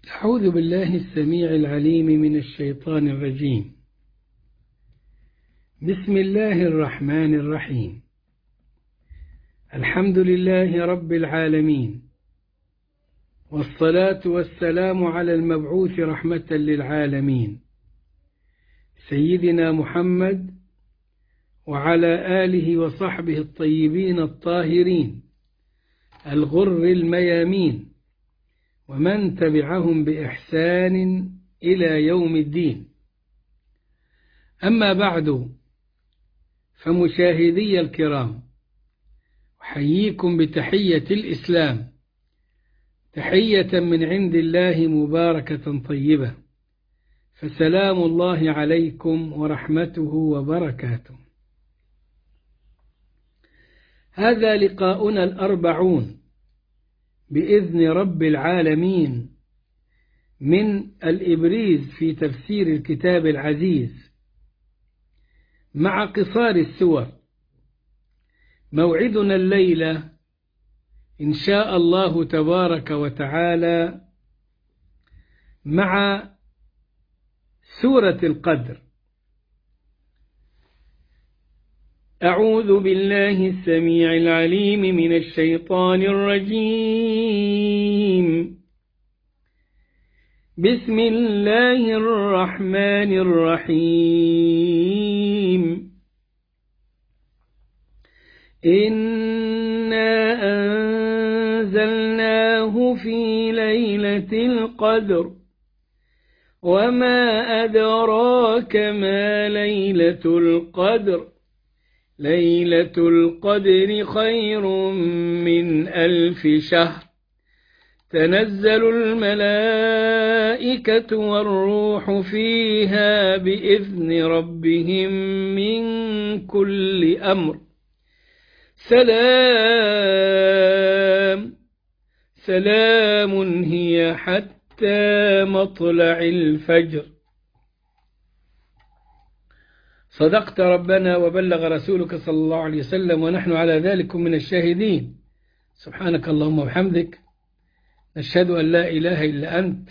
أعوذ بالله السميع العليم من الشيطان الرجيم. بسم الله الرحمن الرحيم. الحمد لله رب العالمين، والصلاة والسلام على المبعوث رحمة للعالمين سيدنا محمد وعلى آله وصحبه الطيبين الطاهرين الغر الميامين ومن تبعهم بإحسان إلى يوم الدين. أما بعد، فمشاهدي الكرام، أحييكم بتحية الإسلام، تحية من عند الله مباركة طيبة، فسلام الله عليكم ورحمته وبركاته. هذا لقاؤنا الأربعون بإذن رب العالمين من الإبريز في تفسير الكتاب العزيز مع قصار السور. موعدنا الليلة إن شاء الله تبارك وتعالى مع سورة القدر. أعوذ بالله السميع العليم من الشيطان الرجيم. بسم الله الرحمن الرحيم. إنا أنزلناه في ليلة القدر وما أدراك ما ليلة القدر. ليلة القدر خير من 1000 شهر. تنزل الملائكة والروح فيها بإذن ربهم من كل أمر. سلام هي حتى مطلع الفجر. صدقت ربنا وبلغ رسولك صلى الله عليه وسلم، ونحن على ذلك من الشاهدين. سبحانك اللهم وبحمدك، نشهد أن لا إله إلا أنت،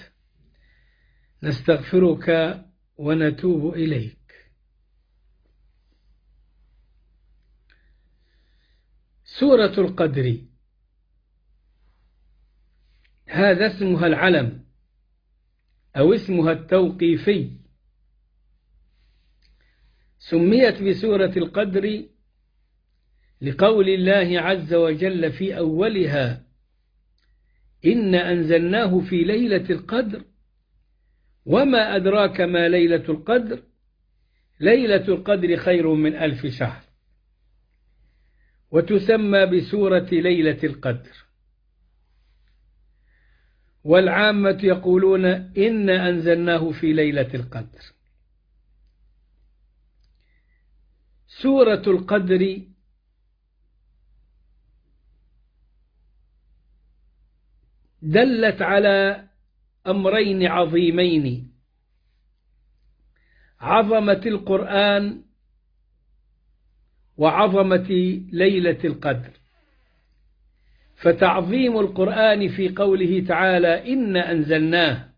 نستغفرك ونتوب إليك. سورة القدر، هذا اسمها العلم أو اسمها التوقيفي. سميت بسورة القدر لقول الله عز وجل في أولها: إنا أنزلناه في ليلة القدر وما أدراك ما ليلة القدر. ليلة القدر خير من 1000 شهر. وتسمى بسورة ليلة القدر. والعامة يقولون إنا أنزلناه في ليلة القدر. سورة القدر دلت على أمرين عظيمين: عظمة القرآن وعظمة ليلة القدر. فتعظيم القرآن في قوله تعالى إنا أنزلناه،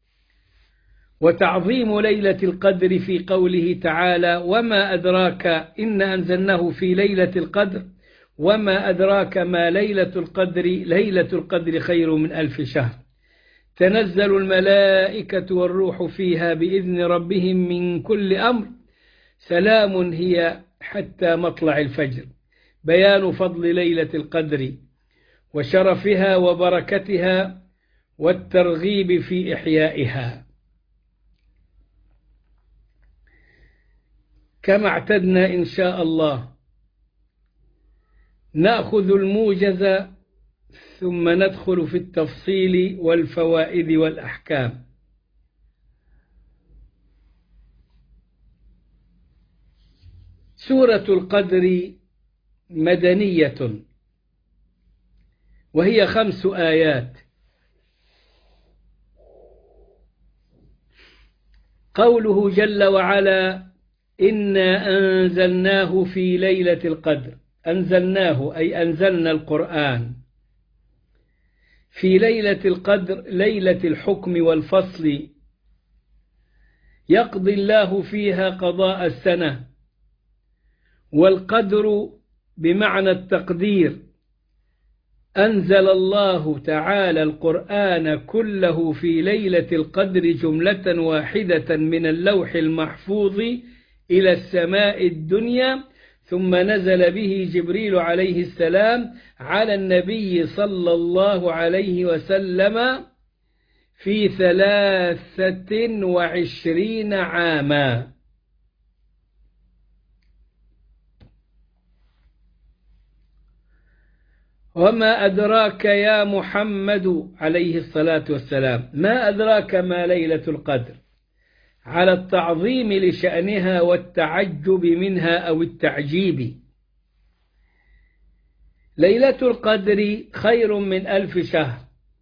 وتعظيم ليلة القدر في قوله تعالى وما أدراك إنا أنزلناه في ليلة القدر وما أدراك ما ليلة القدر. ليلة القدر خير من 1000 شهر. تنزل الملائكة والروح فيها بإذن ربهم من كل أمر. سلام هي حتى مطلع الفجر. بيان فضل ليلة القدر وشرفها وبركتها والترغيب في إحيائها. كما اعتدنا إن شاء الله، نأخذ الموجز ثم ندخل في التفصيل والفوائد والأحكام. سورة القدر مدنية، وهي 5 آيات. قوله جل وعلا: إنا أنزلناه في ليلة القدر. أنزلناه أي أنزلنا القرآن في ليلة القدر ليلة الحكم والفصل، يقضي الله فيها قضاء السنة. والقدر بمعنى التقدير. أنزل الله تعالى القرآن كله في ليلة القدر جملة واحدة من اللوح المحفوظ إلى السماء الدنيا، ثم نزل به جبريل عليه السلام على النبي صلى الله عليه وسلم في 23 عاما. وما أدراك يا محمد عليه الصلاة والسلام، ما أدراك ما ليلة القدر، على التعظيم لشأنها والتعجب منها أو التعجيب. ليلة القدر خير من 1000 شهر،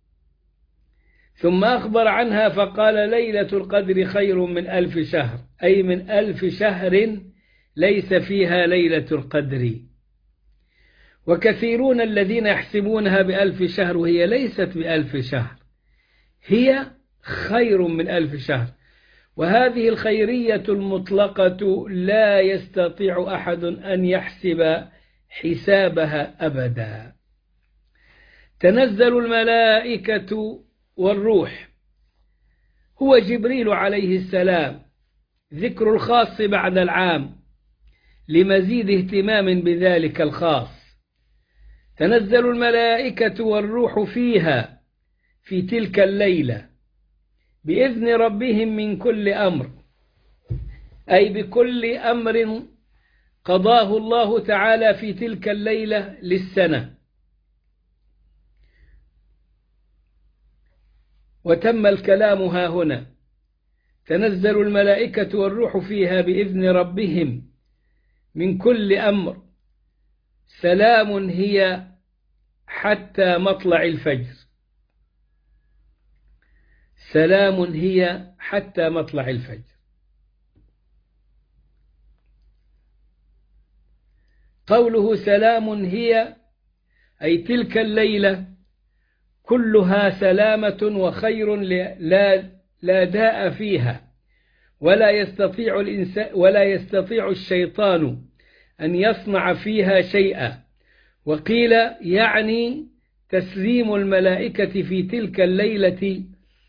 ثم أخبر عنها فقال ليلة القدر خير من 1000 شهر، أي من 1000 شهر ليس فيها ليلة القدر. وكثيرون الذين يحسبونها ب1000 شهر وهي ليست ب1000 شهر، هي خير من 1000 شهر. وهذه الخيرية المطلقة لا يستطيع أحد أن يحسب حسابها أبدا. تنزل الملائكة والروح، هو جبريل عليه السلام، ذكر الخاص بعد العام لمزيد اهتمام بذلك الخاص. تنزل الملائكة والروح فيها في تلك الليلة بإذن ربهم من كل أمر، أي بكل أمر قضاه الله تعالى في تلك الليلة للسنة. وتم الكلام ها هنا. تنزل الملائكة والروح فيها بإذن ربهم من كل أمر، سلام هي حتى مطلع الفجر. سلام هي حتى مطلع الفجر. قوله سلام هي، أي تلك الليلة كلها سلامة وخير لا داء فيها، ولا يستطيع الشيطان أن يصنع فيها شيئا. وقيل يعني تسليم الملائكة في تلك الليلة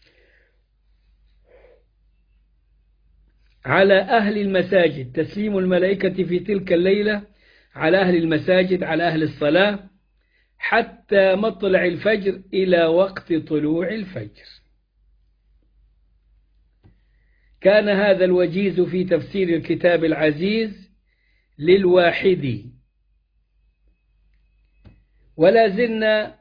على أهل المساجد، تسليم الملائكة في تلك الليلة على أهل المساجد، على أهل الصلاة، حتى مطلع الفجر إلى وقت طلوع الفجر. كان هذا الوجيز في تفسير الكتاب العزيز للواحدي. ولا زلنا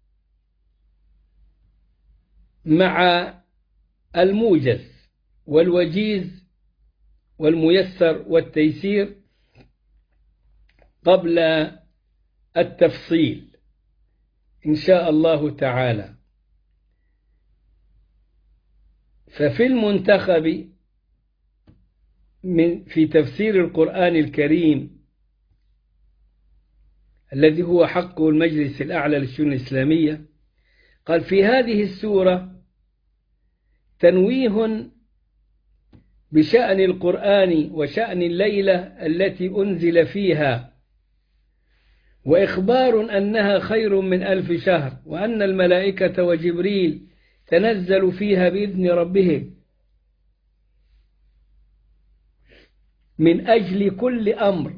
مع الموجز والوجيز والميسر والتيسير قبل التفصيل إن شاء الله تعالى. ففي المنتخب في تفسير القرآن الكريم الذي هو حقه المجلس الأعلى للشؤون الإسلامية، قال في هذه السورة تنويه بشأن القرآن وشأن الليلة التي أنزل فيها، وإخبار أنها خير من 1000 شهر، وأن الملائكة وجبريل تنزل فيها بإذن ربهم من أجل كل أمر.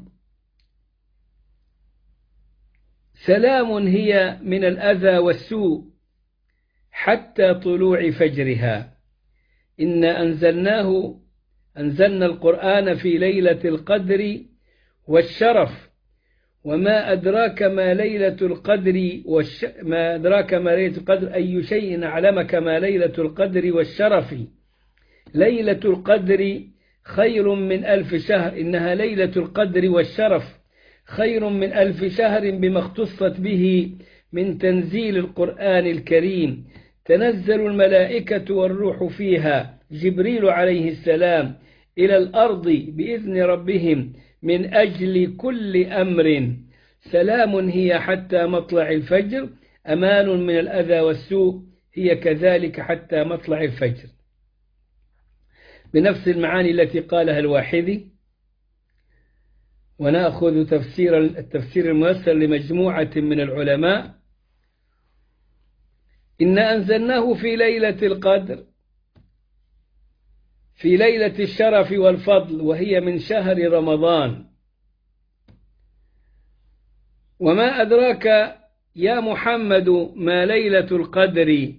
سلام هي من الأذى والسوء حتى طلوع فجرها. إنا أنزلنا القرآن في ليلة القدر والشرف. وما أدراك ما ليلة القدر ما أدراك ما ليلة القدر، أي شيء أعلمك ما ليلة القدر والشرف. ليلة القدر خير من 1000 شهر، إنها ليلة القدر والشرف خير من 1000 شهر بما اختصت به من تنزيل القرآن الكريم. تنزل الملائكة والروح فيها، جبريل عليه السلام، إلى الأرض بإذن ربهم من أجل كل أمر. سلام هي حتى مطلع الفجر، أمان من الأذى والسوء، هي كذلك حتى مطلع الفجر، بنفس المعاني التي قالها الواحدي. ونأخذ التفسير الميسر لمجموعة من العلماء: إنا أنزلناه في ليلة القدر، في ليلة الشرف والفضل، وهي من شهر رمضان. وما أدراك يا محمد ما ليلة القدر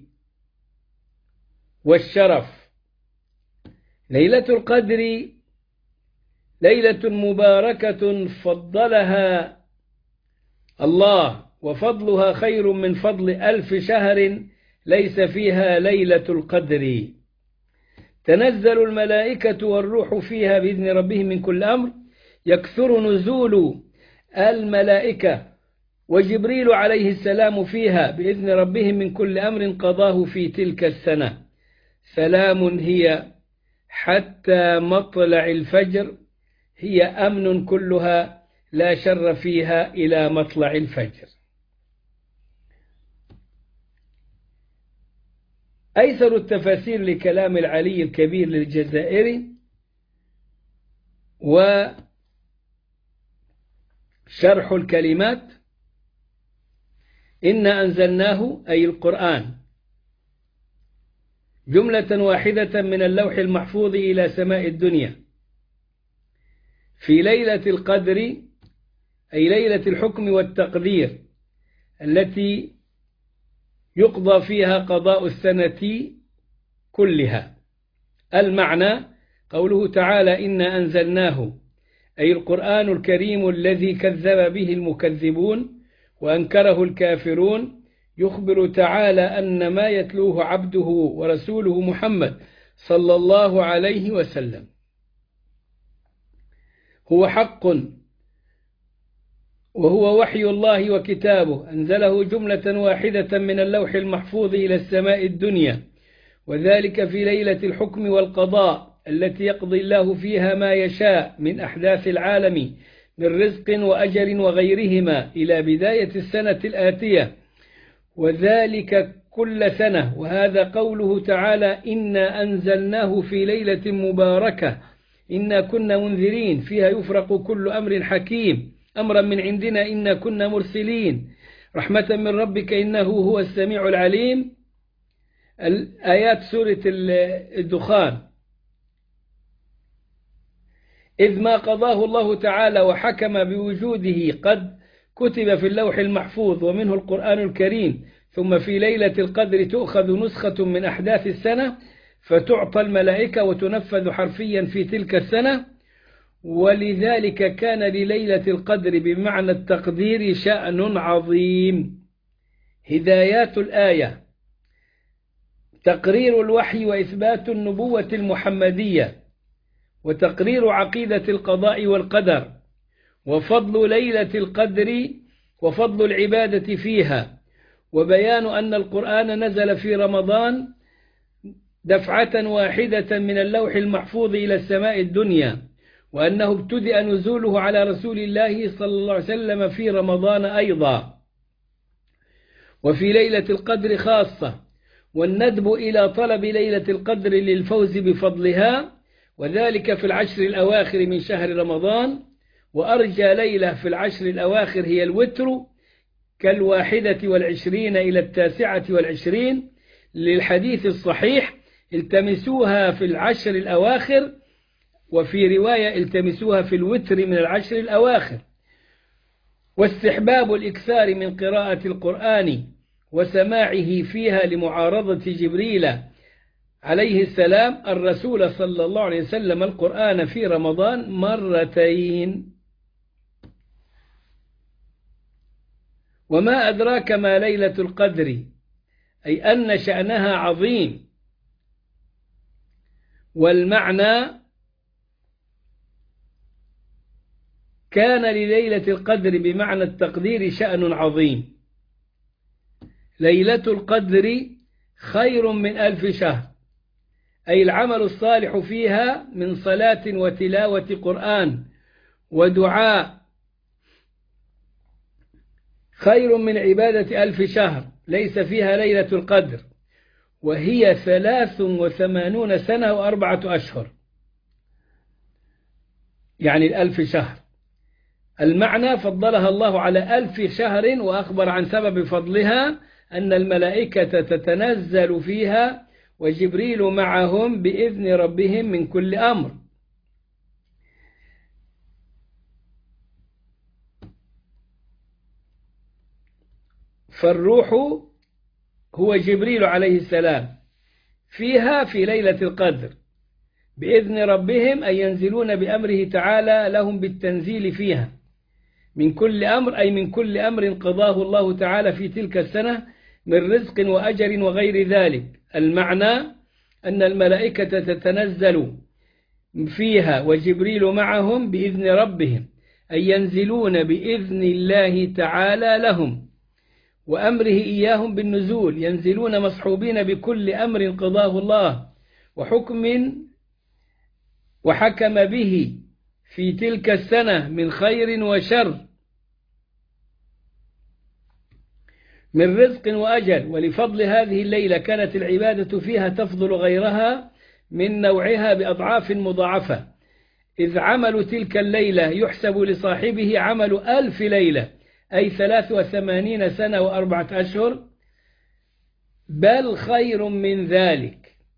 والشرف؟ ليلة القدر ليلة مباركة فضلها الله، وفضلها خير من فضل 1000 شهر ليس فيها ليلة القدر. تنزل الملائكة والروح فيها بإذن ربهم من كل أمر، يكثر نزول الملائكة وجبريل عليه السلام فيها بإذن ربهم من كل أمر قضاه في تلك السنة. سلام هي حتى مطلع الفجر، هي أمن كلها لا شر فيها إلى مطلع الفجر. أيسر التفاسير لكلام العلي الكبير للجزائري وشرح الكلمات: إنا أنزلناه أي القرآن جملة واحدة من اللوح المحفوظ إلى سماء الدنيا في ليلة القدر، أي ليلة الحكم والتقدير التي يقضى فيها قضاء السنة كلها. المعنى قوله تعالى: إنا أنزلناه، أي القرآن الكريم الذي كذب به المكذبون وأنكره الكافرون، يخبر تعالى أن ما يتلوه عبده ورسوله محمد صلى الله عليه وسلم هو حق، وهو وحي الله وكتابه، أنزله جملة واحدة من اللوح المحفوظ إلى السماء الدنيا، وذلك في ليلة الحكم والقضاء التي يقضي الله فيها ما يشاء من أحداث العالم من رزق وأجل وغيرهما إلى بداية السنة الآتية، وذلك كل سنة. وهذا قوله تعالى: إنا أنزلناه في ليلة مباركة إنا كنا منذرين فيها يفرق كل أمر حكيم أمرا من عندنا إنا كنا مرسلين رحمة من ربك إنه هو السميع العليم. الآيات سورة الدخان: إذ ما قضاه الله تعالى وحكم بوجوده قد كتب في اللوح المحفوظ ومنه القرآن الكريم، ثم في ليلة القدر تؤخذ نسخة من أحداث السنة فتعطى الملائكة وتنفذ حرفيا في تلك السنة، ولذلك كان لليلة القدر بمعنى التقدير شأن عظيم. هدايات الآية: تقرير الوحي وإثبات النبوة المحمدية، وتقرير عقيدة القضاء والقدر، وفضل ليلة القدر وفضل العبادة فيها، وبيان أن القرآن نزل في رمضان دفعة واحدة من اللوح المحفوظ إلى السماء الدنيا، وأنه ابتدأ نزوله على رسول الله صلى الله عليه وسلم في رمضان أيضا وفي ليلة القدر خاصة، والندب إلى طلب ليلة القدر للفوز بفضلها، وذلك في العشر الأواخر من شهر رمضان. وأرجى ليلة في العشر الأواخر هي الوتر، كال21 إلى 29 للحديث الصحيح: التمسوها في العشر الأواخر، وفي رواية التمسوها في الوتر من العشر الأواخر. واستحباب الإكثار من قراءة القرآن وسماعه فيها لمعارضة جبريل عليه السلام الرسول صلى الله عليه وسلم القرآن في رمضان مرتين. وما أدراك ما ليلة القدر، أي أن شأنها عظيم. والمعنى: كان لليلة القدر بمعنى التقدير شأن عظيم. ليلة القدر خير من 1000 شهر، أي العمل الصالح فيها من صلاة وتلاوة قرآن ودعاء خير من عبادة 1000 شهر، ليس فيها ليلة القدر، وهي 83 سنة و4 أشهر، يعني 1000 شهر. المعنى فضلها الله على 1000 شهر، وأخبر عن سبب فضلها أن الملائكة تتنزل فيها وجبريل معهم بإذن ربهم من كل أمر. فالروح هو جبريل عليه السلام فيها في ليلة القدر بإذن ربهم، أي ينزلون بأمره تعالى لهم بالتنزيل فيها من كل أمر، أي من كل أمر قضاه الله تعالى في تلك السنة من رزق وأجر وغير ذلك. المعنى أن الملائكة تتنزل فيها وجبريل معهم بإذن ربهم، أي ينزلون بإذن الله تعالى لهم وأمره إياهم بالنزول، ينزلون مصحوبين بكل أمر قضاه الله وحكم به في تلك السنة من خير وشر، من رزق وأجل. ولفضل هذه الليلة كانت العبادة فيها تفضل غيرها من نوعها بأضعاف مضاعفة، إذ عمل تلك الليلة يحسب لصاحبه عمل 1000 ليلة، أي 83 سنة و4 أشهر، بل خير من ذلك.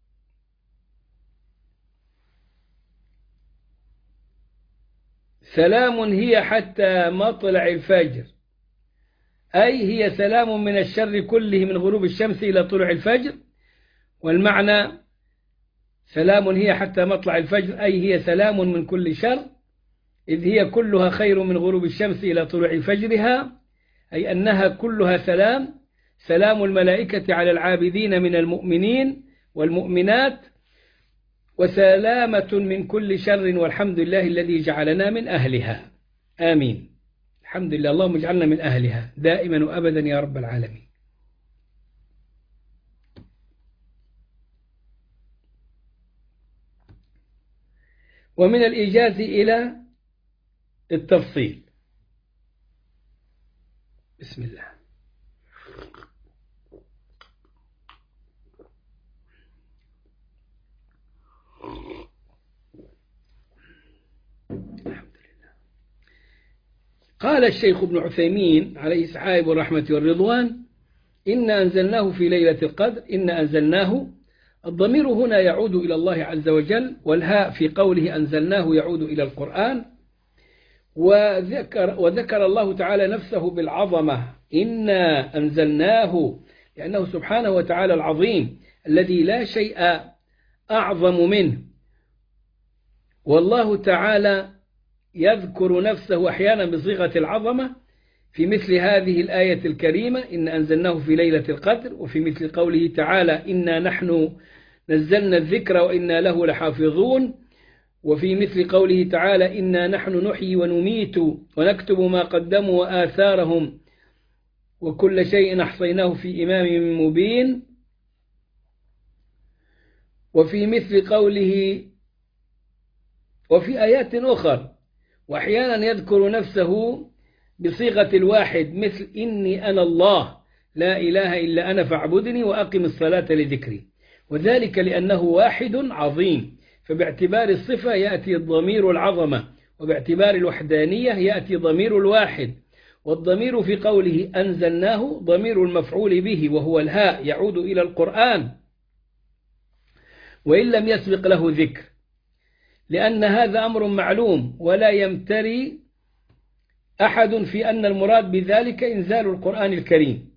سلام هي حتى مطلع الفجر، أي هي سلام من الشر كله من غروب الشمس إلى طلوع الفجر. والمعنى سلام هي حتى مطلع الفجر، أي هي سلام من كل شر، إذ هي كلها خير من غروب الشمس إلى طلوع فجرها، أي أنها كلها سلام الملائكة على العابدين من المؤمنين والمؤمنات، وسلامة من كل شر، والحمد لله الذي جعلنا من أهلها. آمين. الحمد لله، اللهم اجعلنا من أهلها دائما وأبدا يا رب العالمين. ومن الإيجاز إلى التفصيل. بسم الله. قال الشيخ ابن عثيمين عليه سحائب الرحمة والرضوان: إنا أنزلناه في ليلة القدر. إنا أنزلناه، الضمير هنا يعود إلى الله عز وجل، والهاء في قوله أنزلناه يعود إلى القرآن. وذكر الله تعالى نفسه بالعظمة: إنا أنزلناه، لأنه سبحانه وتعالى العظيم الذي لا شيء أعظم منه. والله تعالى يذكر نفسه أحيانا بصيغة العظمة في مثل هذه الآية الكريمة: إن أنزلناه في ليلة القدر، وفي مثل قوله تعالى: إنا نحن نزلنا الذكر وإنا له لحافظون، وفي مثل قوله تعالى: إنا نحن نحيي ونميت ونكتب ما قدموا وآثارهم وكل شيء أحصيناه في إمام مبين. وفي مثل قوله وفي آيات أخرى. وأحيانا يذكر نفسه بصيغة الواحد، مثل إني أنا الله لا إله إلا أنا فاعبدني وأقم الصلاة لذكري، وذلك لأنه واحد عظيم، فباعتبار الصفة يأتي ضمير العظمة، وباعتبار الوحدانية يأتي ضمير الواحد. والضمير في قوله أنزلناه ضمير المفعول به، وهو الهاء، يعود إلى القرآن وإن لم يسبق له ذكر، لأن هذا أمر معلوم، ولا يمتري أحد في أن المراد بذلك إنزال القرآن الكريم.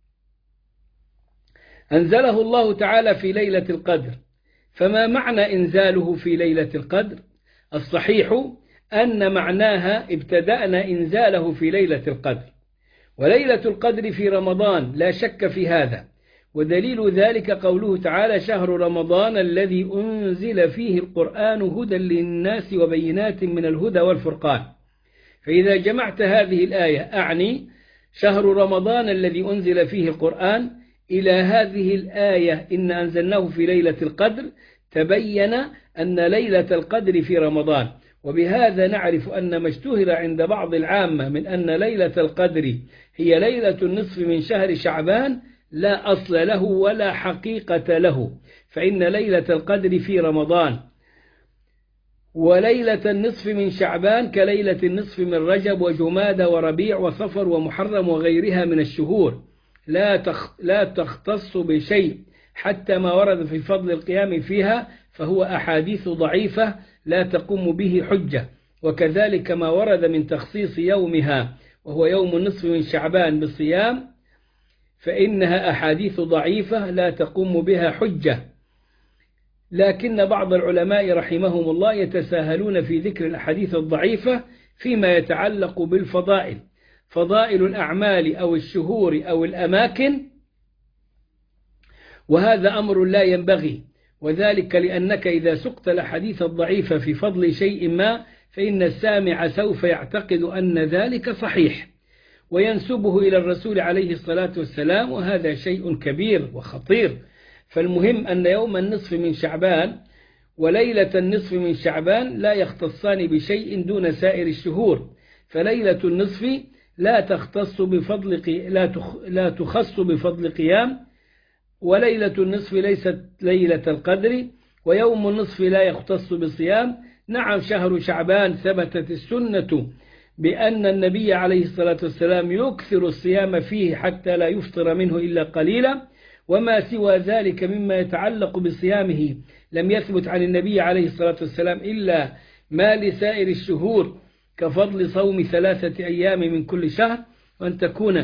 أنزله الله تعالى في ليلة القدر، فما معنى إنزاله في ليلة القدر؟ الصحيح أن معناها ابتدأنا إنزاله في ليلة القدر، وليلة القدر في رمضان لا شك في هذا، ودليل ذلك قوله تعالى: شهر رمضان الذي أنزل فيه القرآن هدى للناس وبينات من الهدى والفرقان. فإذا جمعت هذه الآية، أعني شهر رمضان الذي أنزل فيه القرآن، إلى هذه الآية إن أنزلناه في ليلة القدر، تبين أن ليلة القدر في رمضان. وبهذا نعرف أن ما اشتهر عند بعض العامة من أن ليلة القدر هي ليلة النصف من شهر شعبان لا أصل له ولا حقيقة له، فإن ليلة القدر في رمضان، وليلة النصف من شعبان كليلة النصف من رجب وجمادى وربيع وصفر ومحرم وغيرها من الشهور، لا تختص بشيء حتى ما ورد في فضل القيام فيها فهو أحاديث ضعيفة لا تقوم به حجة، وكذلك ما ورد من تخصيص يومها وهو يوم النصف من شعبان بالصيام فإنها أحاديث ضعيفة لا تقوم بها حجة. لكن بعض العلماء رحمهم الله يتساهلون في ذكر الأحاديث الضعيفة فيما يتعلق بالفضائل، فضائل الأعمال أو الشهور أو الأماكن، وهذا أمر لا ينبغي، وذلك لأنك إذا سقت الأحاديث الضعيفة في فضل شيء ما فإن السامع سوف يعتقد أن ذلك صحيح وينسبه إلى الرسول عليه الصلاة والسلام، وهذا شيء كبير وخطير. فالمهم أن يوم النصف من شعبان وليلة النصف من شعبان لا يختصان بشيء دون سائر الشهور، فليلة النصف لا تخص بفضل قيام، وليلة النصف ليست ليلة القدر، ويوم النصف لا يختص بصيام. نعم شهر شعبان ثبتت السنة بأن النبي عليه الصلاة والسلام يكثر الصيام فيه حتى لا يفطر منه إلا قليلا، وما سوى ذلك مما يتعلق بصيامه لم يثبت عن النبي عليه الصلاة والسلام إلا ما لسائر الشهور كفضل صوم 3 أيام من كل شهر، وأن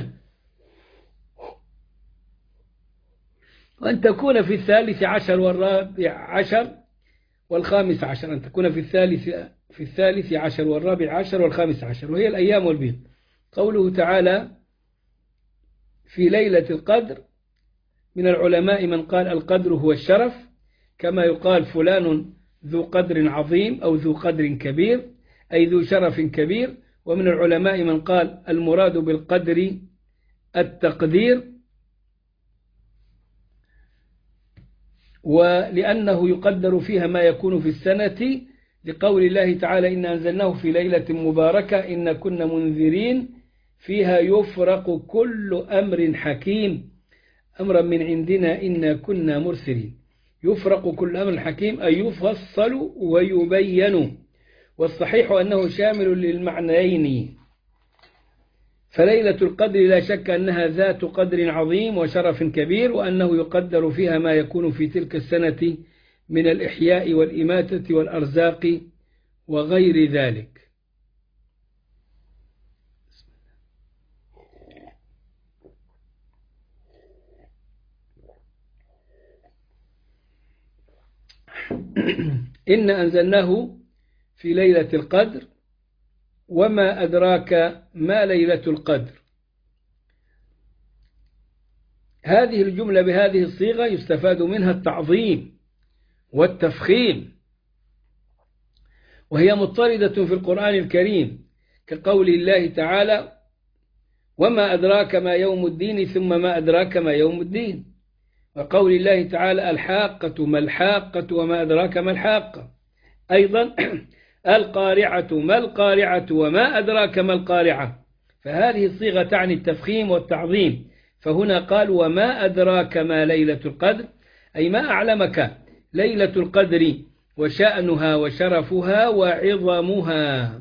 تكون في 13 والرابع والخامس عشر، أن تكون في 13 والرابع والخامس عشر، وهي الأيام والبيض. قوله تعالى في ليلة القدر، من العلماء من قال القدر هو الشرف، كما يقال فلان ذو قدر عظيم أو ذو قدر كبير أي ذو شرف كبير. ومن العلماء من قال المراد بالقدر التقدير، ولأنه يقدر فيها ما يكون في السنة، لقول الله تعالى إن أنزلناه في ليلة مباركة إن كنا منذرين فيها يفرق كل أمر حكيم أمرا من عندنا إنا كنا مرسلين. يفرق كل أمر حكيم أي يفصل ويبين، والصحيح أنه شامل للمعنيين. فليلة القدر لا شك أنها ذات قدر عظيم وشرف كبير، وأنه يقدر فيها ما يكون في تلك السنة من الإحياء والإماتة والأرزاق وغير ذلك. إن أنزلناه في ليلة القدر وما أدراك ما ليلة القدر. هذه الجملة بهذه الصيغة يستفاد منها التعظيم والتفخيم، وهي مضطردة في القرآن الكريم كقول الله تعالى وما أدراك ما يوم الدين ثم ما أدراك ما يوم الدين، وقول الله تعالى الحاقة ما الحاقة وما أدراك ما الحاقة، أيضا القارعة ما القارعة وما أدراك ما القارعة. فهذه الصيغة تعني التفخيم والتعظيم، فهنا قال وما أدراك ما ليلة القدر أي ما أعلمك ليلة القدر وشأنها وشرفها وعظمها.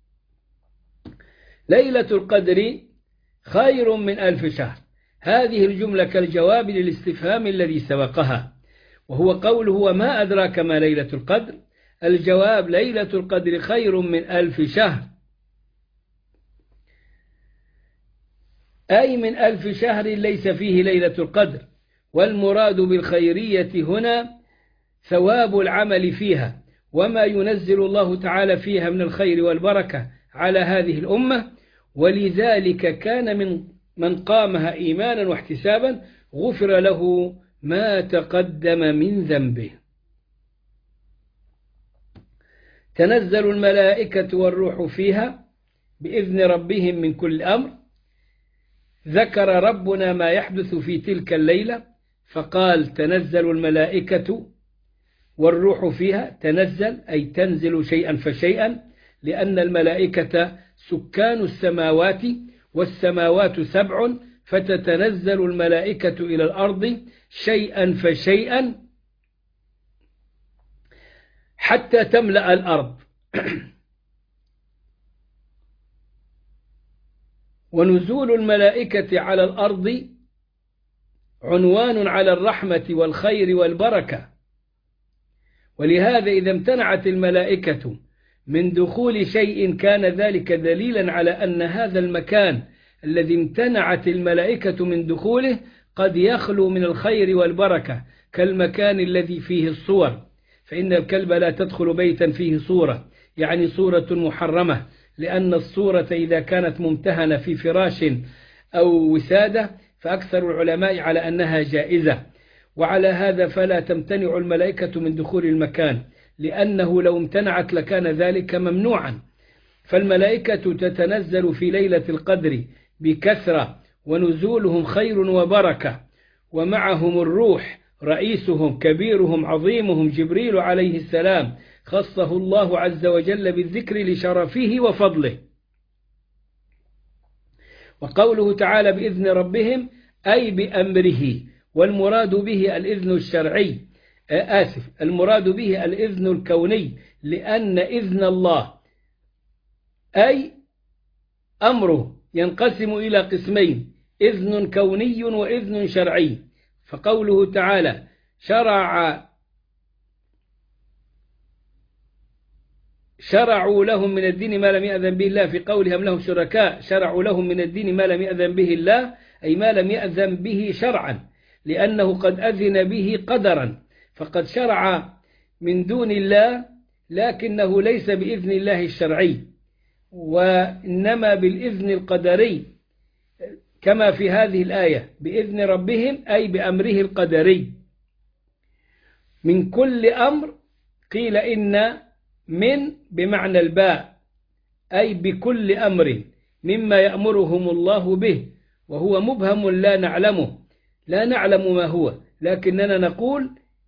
ليلة القدر خير من 1000 شهر، هذه الجملة كالجواب للاستفهام الذي سبقها، وهو قوله وما أدراك ما ليلة القدر، الجواب ليلة القدر خير من 1000 شهر، أي من 1000 شهر ليس فيه ليلة القدر. والمراد بالخيرية هنا ثواب العمل فيها وما ينزل الله تعالى فيها من الخير والبركة على هذه الأمة، ولذلك كان من قامها إيمانا واحتسابا غفر له ما تقدم من ذنبه. تنزل الملائكة والروح فيها بإذن ربهم من كل أمر. ذكر ربنا ما يحدث في تلك الليلة فقال تنزل الملائكة والروح فيها، تنزل أي تنزل شيئا فشيئا، لأن الملائكة سكان السماوات والسماوات 7 فتتنزل الملائكة إلى الأرض شيئا فشيئا حتى تملأ الأرض. ونزول الملائكة على الأرض عنوان على الرحمة والخير والبركة، ولهذا إذا امتنعت الملائكة من دخول شيء كان ذلك دليلا على أن هذا المكان الذي امتنعت الملائكة من دخوله قد يخلو من الخير والبركة، كالمكان الذي فيه الصور، فإن الكلب لا تدخل بيتا فيه صورة، يعني صورة محرمة، لأن الصورة إذا كانت ممتهنة في فراش أو وسادة فأكثر العلماء على أنها جائزة. وعلى هذا فلا تمتنع الملائكة من دخول المكان، لأنه لو امتنعت لكان ذلك ممنوعا. فالملائكة تتنزل في ليلة القدر بكثرة، ونزولهم خير وبركة، ومعهم الروح، رئيسهم كبيرهم عظيمهم جبريل عليه السلام، خصه الله عز وجل بالذكر لشرفه وفضله. وقوله تعالى بإذن ربهم أي بأمره، والمراد به الإذن الشرعي، المراد به الإذن الكوني، لأن إذن الله أي أمره ينقسم إلى قسمين: إذن كوني وإذن شرعي. فقوله تعالى شرعوا لهم من الدين ما لم يأذن به الله، في قولهم لهم شركاء شرعوا لهم من الدين ما لم يأذن به الله، أي ما لم يأذن به شرعا، لأنه قد أذن به قدرا، فقد شرع من دون الله لكنه ليس بإذن الله الشرعي، وإنما بالإذن القدري، كما في هذه الآية بإذن ربهم أي بأمره القدري. من كل أمر قيل إن من بمعنى الباء، أي بكل أمر مما يأمرهم الله به، وهو مبهم لا نعلمه، لا نعلم ما هو، لكننا نقول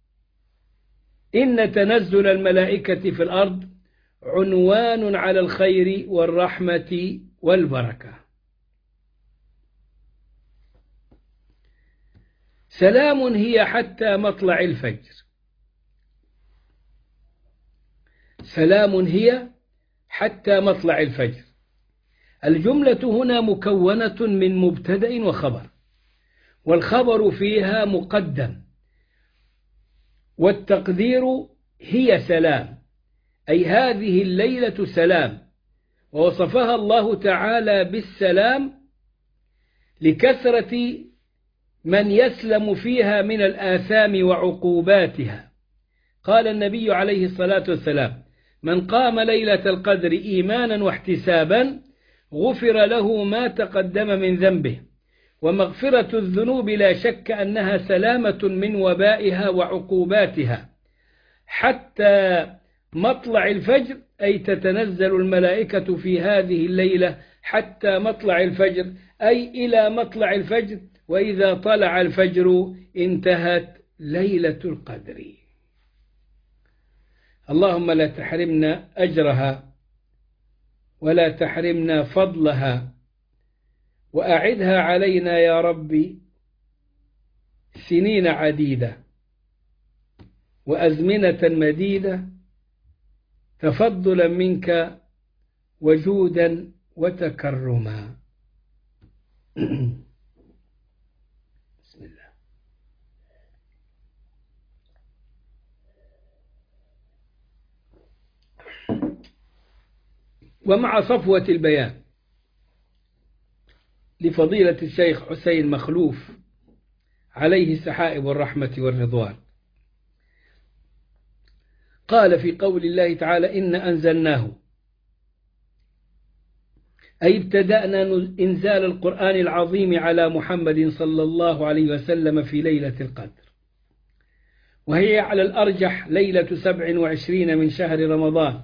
إن تنزل الملائكة في الأرض عنوان على الخير والرحمة والبركة. سلام هي حتى مطلع الفجر. سلام هي حتى مطلع الفجر. الجملة هنا مكونة من مبتدأ وخبر، والخبر فيها مقدم، والتقدير هي سلام، أي هذه الليلة سلام، ووصفها الله تعالى بالسلام لكثرة من يسلم فيها من الآثام وعقوباتها. قال النبي عليه الصلاة والسلام: من قام ليلة القدر إيمانا واحتسابا غفر له ما تقدم من ذنبه. ومغفرة الذنوب لا شك أنها سلامة من وبائها وعقوباتها حتى مطلع الفجر، أي تتنزل الملائكة في هذه الليلة حتى مطلع الفجر، أي إلى مطلع الفجر، وإذا طلع الفجر انتهت ليلة القدر. اللهم لا تحرمنا أجرها ولا تحرمنا فضلها، وأعدها علينا يا ربي سنين عديدة وأزمنة مديدة، تفضلا منك وجودا وتكرما. بسم الله. ومع صفوة البيان لفضيلة الشيخ حسين مخلوف عليه سحائب الرحمة والرضوان، قال في قول الله تعالى: إن أنزلناه، أي ابتدأنا إنزال القرآن العظيم على محمد صلى الله عليه وسلم في ليلة القدر، وهي على الأرجح ليلة 27 من شهر رمضان،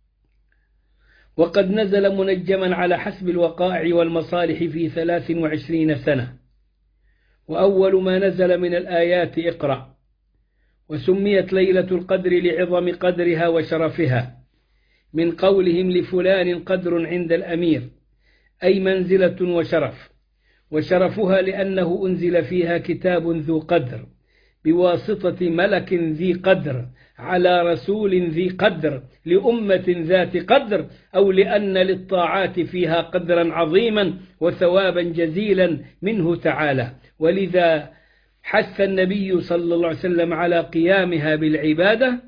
وقد نزل منجما على حسب الوقائع والمصالح في 23 سنة. وأول ما نزل من الآيات اقرأ، وسميت ليلة القدر لعظم قدرها وشرفها، من قولهم لفلان قدر عند الأمير، أي منزلة وشرف. وشرفها لأنه أنزل فيها كتاب ذو قدر بواسطة ملك ذي قدر على رسول ذي قدر لأمة ذات قدر، أو لأن للطاعات فيها قدرا عظيما وثوابا جزيلا منه تعالى. ولذا حث النبي صلى الله عليه وسلم على قيامها بالعبادة،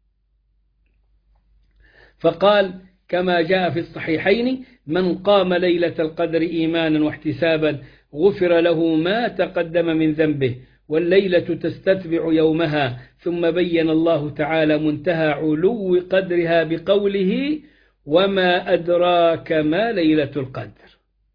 فقال كما جاء في الصحيحين: من قام ليلة القدر إيمانا واحتسابا غفر له ما تقدم من ذنبه، والليلة تستتبع يومها. ثم بين الله تعالى منتهى علو قدرها بقوله: وما أدراك ما ليلة القدر.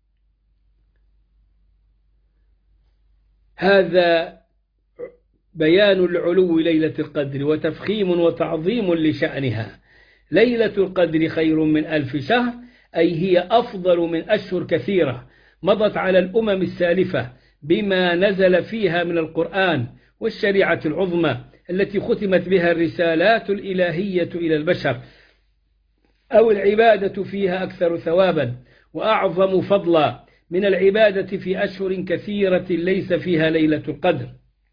هذا بيان العلو ليلة القدر وتفخيم وتعظيم لشأنها. ليلة القدر خير من 1000 شهر، أي هي أفضل من أشهر كثيرة مضت على الأمم السالفة بما نزل فيها من القرآن والشريعة العظمى التي ختمت بها الرسالات الإلهية إلى البشر، أو العبادة فيها أكثر ثوابا وأعظم فضلا من العبادة في أشهر كثيرة ليس فيها ليلة القدر.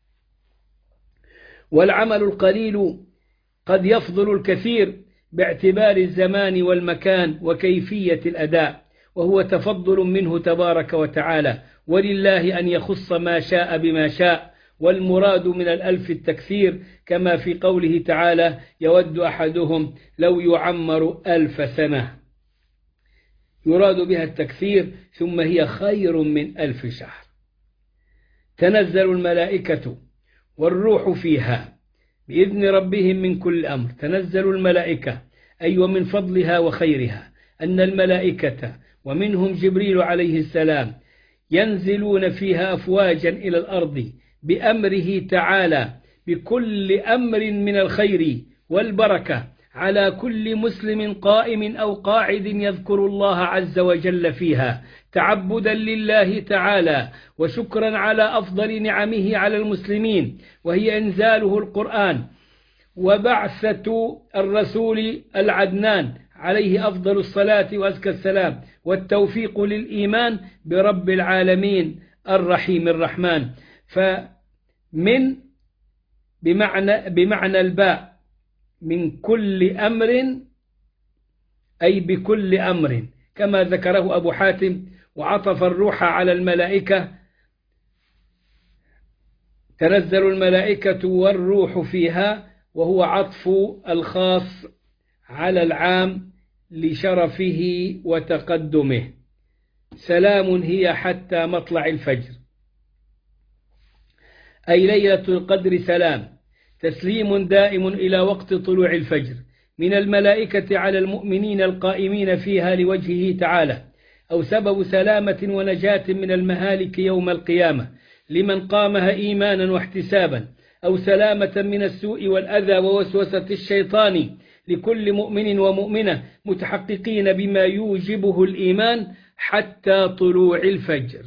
والعمل القليل قد يفضل الكثير باعتبار الزمان والمكان وكيفية الأداء، وهو تفضل منه تبارك وتعالى، ولله أن يخص ما شاء بما شاء، والمراد من 1000 التكثير، كما في قوله تعالى: يود أحدهم لو يعمر 1000 سنة، يراد بها التكثير. ثم هي خير من 1000 شهر. تنزل الملائكة والروح فيها بإذن ربهم من كل أمر. تنزل الملائكة أي ومن فضلها وخيرها أن الملائكة ومنهم جبريل عليه السلام ينزلون فيها أفواجا إلى الأرض بأمره تعالى بكل أمر من الخير والبركة على كل مسلم قائم أو قاعد يذكر الله عز وجل فيها تعبدا لله تعالى وشكرا على أفضل نعمه على المسلمين، وهي إنزاله القرآن وبعثة الرسول العدنان عليه أفضل الصلاة وأزكى السلام، والتوفيق للإيمان برب العالمين الرحيم الرحمن. فمن بمعنى الباء من كل أمر أي بكل أمر، كما ذكره أبو حاتم، وعطف الروح على الملائكة. تنزل الملائكة والروح فيها، وهو عطف الخاص على العام لشرفه وتقدمه. سلام هي حتى مطلع الفجر، أي ليلة القدر سلام، تسليم دائم إلى وقت طلوع الفجر من الملائكة على المؤمنين القائمين فيها لوجهه تعالى، أو سبب سلامة ونجاة من المهالك يوم القيامة لمن قامها إيمانا واحتسابا، أو سلامة من السوء والأذى ووسوسة الشيطان لكل مؤمن ومؤمنة متحققين بما يوجبه الإيمان حتى طلوع الفجر.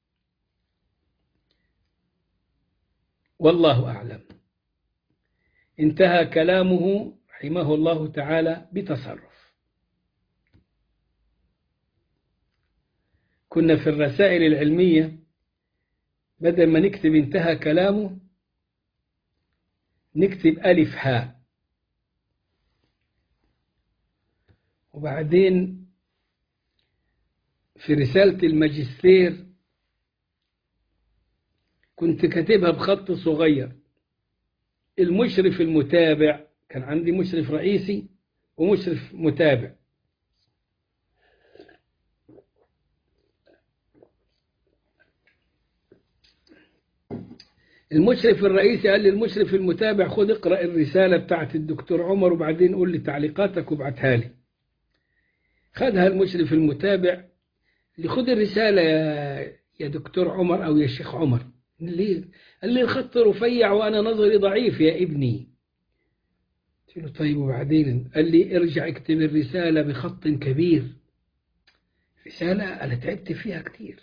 والله أعلم. انتهى كلامه رحمه الله تعالى بتصرف. كنا في الرسائل العلمية بدل ما نكتب انتهى كلامه نكتب ألف هاء، وبعدين في رسالة الماجستير كنت كاتبها بخط صغير. المشرف المتابع، كان عندي مشرف رئيسي ومشرف متابع. المشرف الرئيسي قال لي المشرف المتابع: خد اقرأ الرسالة بتاعت الدكتور عمر وبعدين قول لي تعليقاتك وابعتها لي. خدها المشرف المتابع اللي: خد الرسالة يا دكتور عمر أو يا شيخ عمر. ليه؟ قال لي: الخط رفيع وأنا نظري ضعيف يا ابني. قلت له: طيب وبعدين؟ قال لي: ارجع اكتب الرسالة بخط كبير. رسالة أنا تعبت فيها كتير،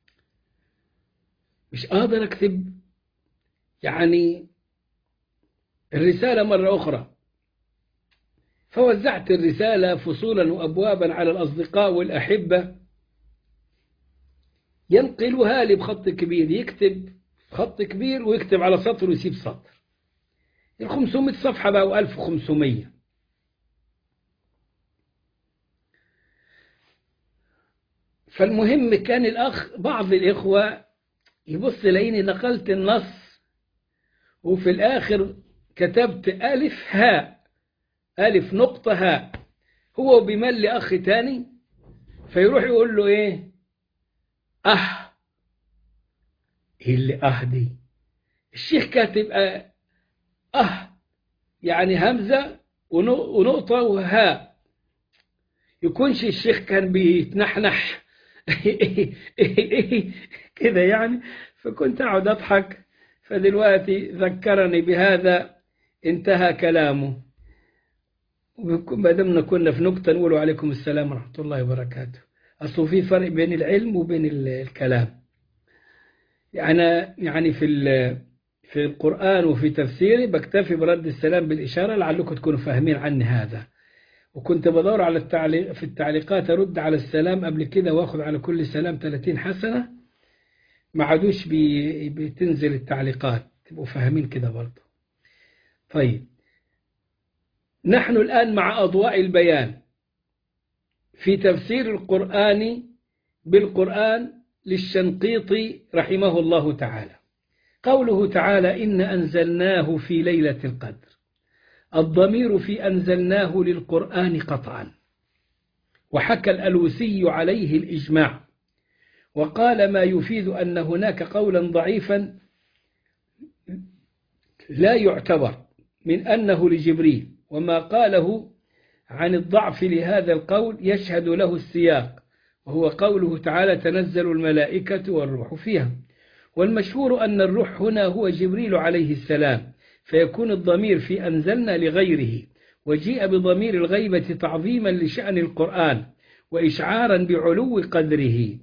مش قادر أكتب يعني الرسالة مرة أخرى. فوزعت الرسالة فصولا وأبوابا على الأصدقاء والأحبة ينقلها لي بخط كبير، يكتب خط كبير ويكتب على سطر ويسيب سطر. 500 صفحة بقوا 1500. فالمهم كان بعض الإخوة يبص لأني نقلت النص وفي الآخر كتبت ألف هاء، ألف نقطة هاء، هو بيمل أخ تاني فيروح يقول له إيه؟ إيه اللي دي؟ الشيخ كاتب يعني همزة ونقطة وهاء، يكونش الشيخ كان بيتنحنح كده يعني. فكنت أقعد أضحك، فدلوقتي ذكرني بهذا انتهى كلامه. ما دمنا كنا في نقطة نقول عليكم السلام ورحمة الله وبركاته. أصله في فرق بين العلم وبين الكلام. يعني في القرآن وفي تفسيري بكتفي برد السلام بالإشارة لعلكم تكونوا فاهمين عني هذا. وكنت بدور على في التعليقات أرد على السلام قبل كده وأخذ على كل سلام 30 حسنة، ما عادوش بتنزل التعليقات، تبقوا فاهمين كده برضه. طيب، نحن الآن مع أضواء البيان في تفسير القرآن بالقرآن للشنقيطي رحمه الله تعالى. قوله تعالى: إن أنزلناه في ليلة القدر، الضمير في أنزلناه للقرآن قطعا، وحكى الألوسي عليه الإجماع، وقال ما يفيد أن هناك قولا ضعيفا لا يعتبر من أنه لجبريل، وما قاله عن الضعف لهذا القول يشهد له السياق، وهو قوله تعالى: تنزل الملائكة والروح فيها. والمشهور أن الروح هنا هو جبريل عليه السلام، فيكون الضمير في أنزلنا لغيره، وجيء بضمير الغيبة تعظيما لشأن القرآن وإشعارا بعلو قدره.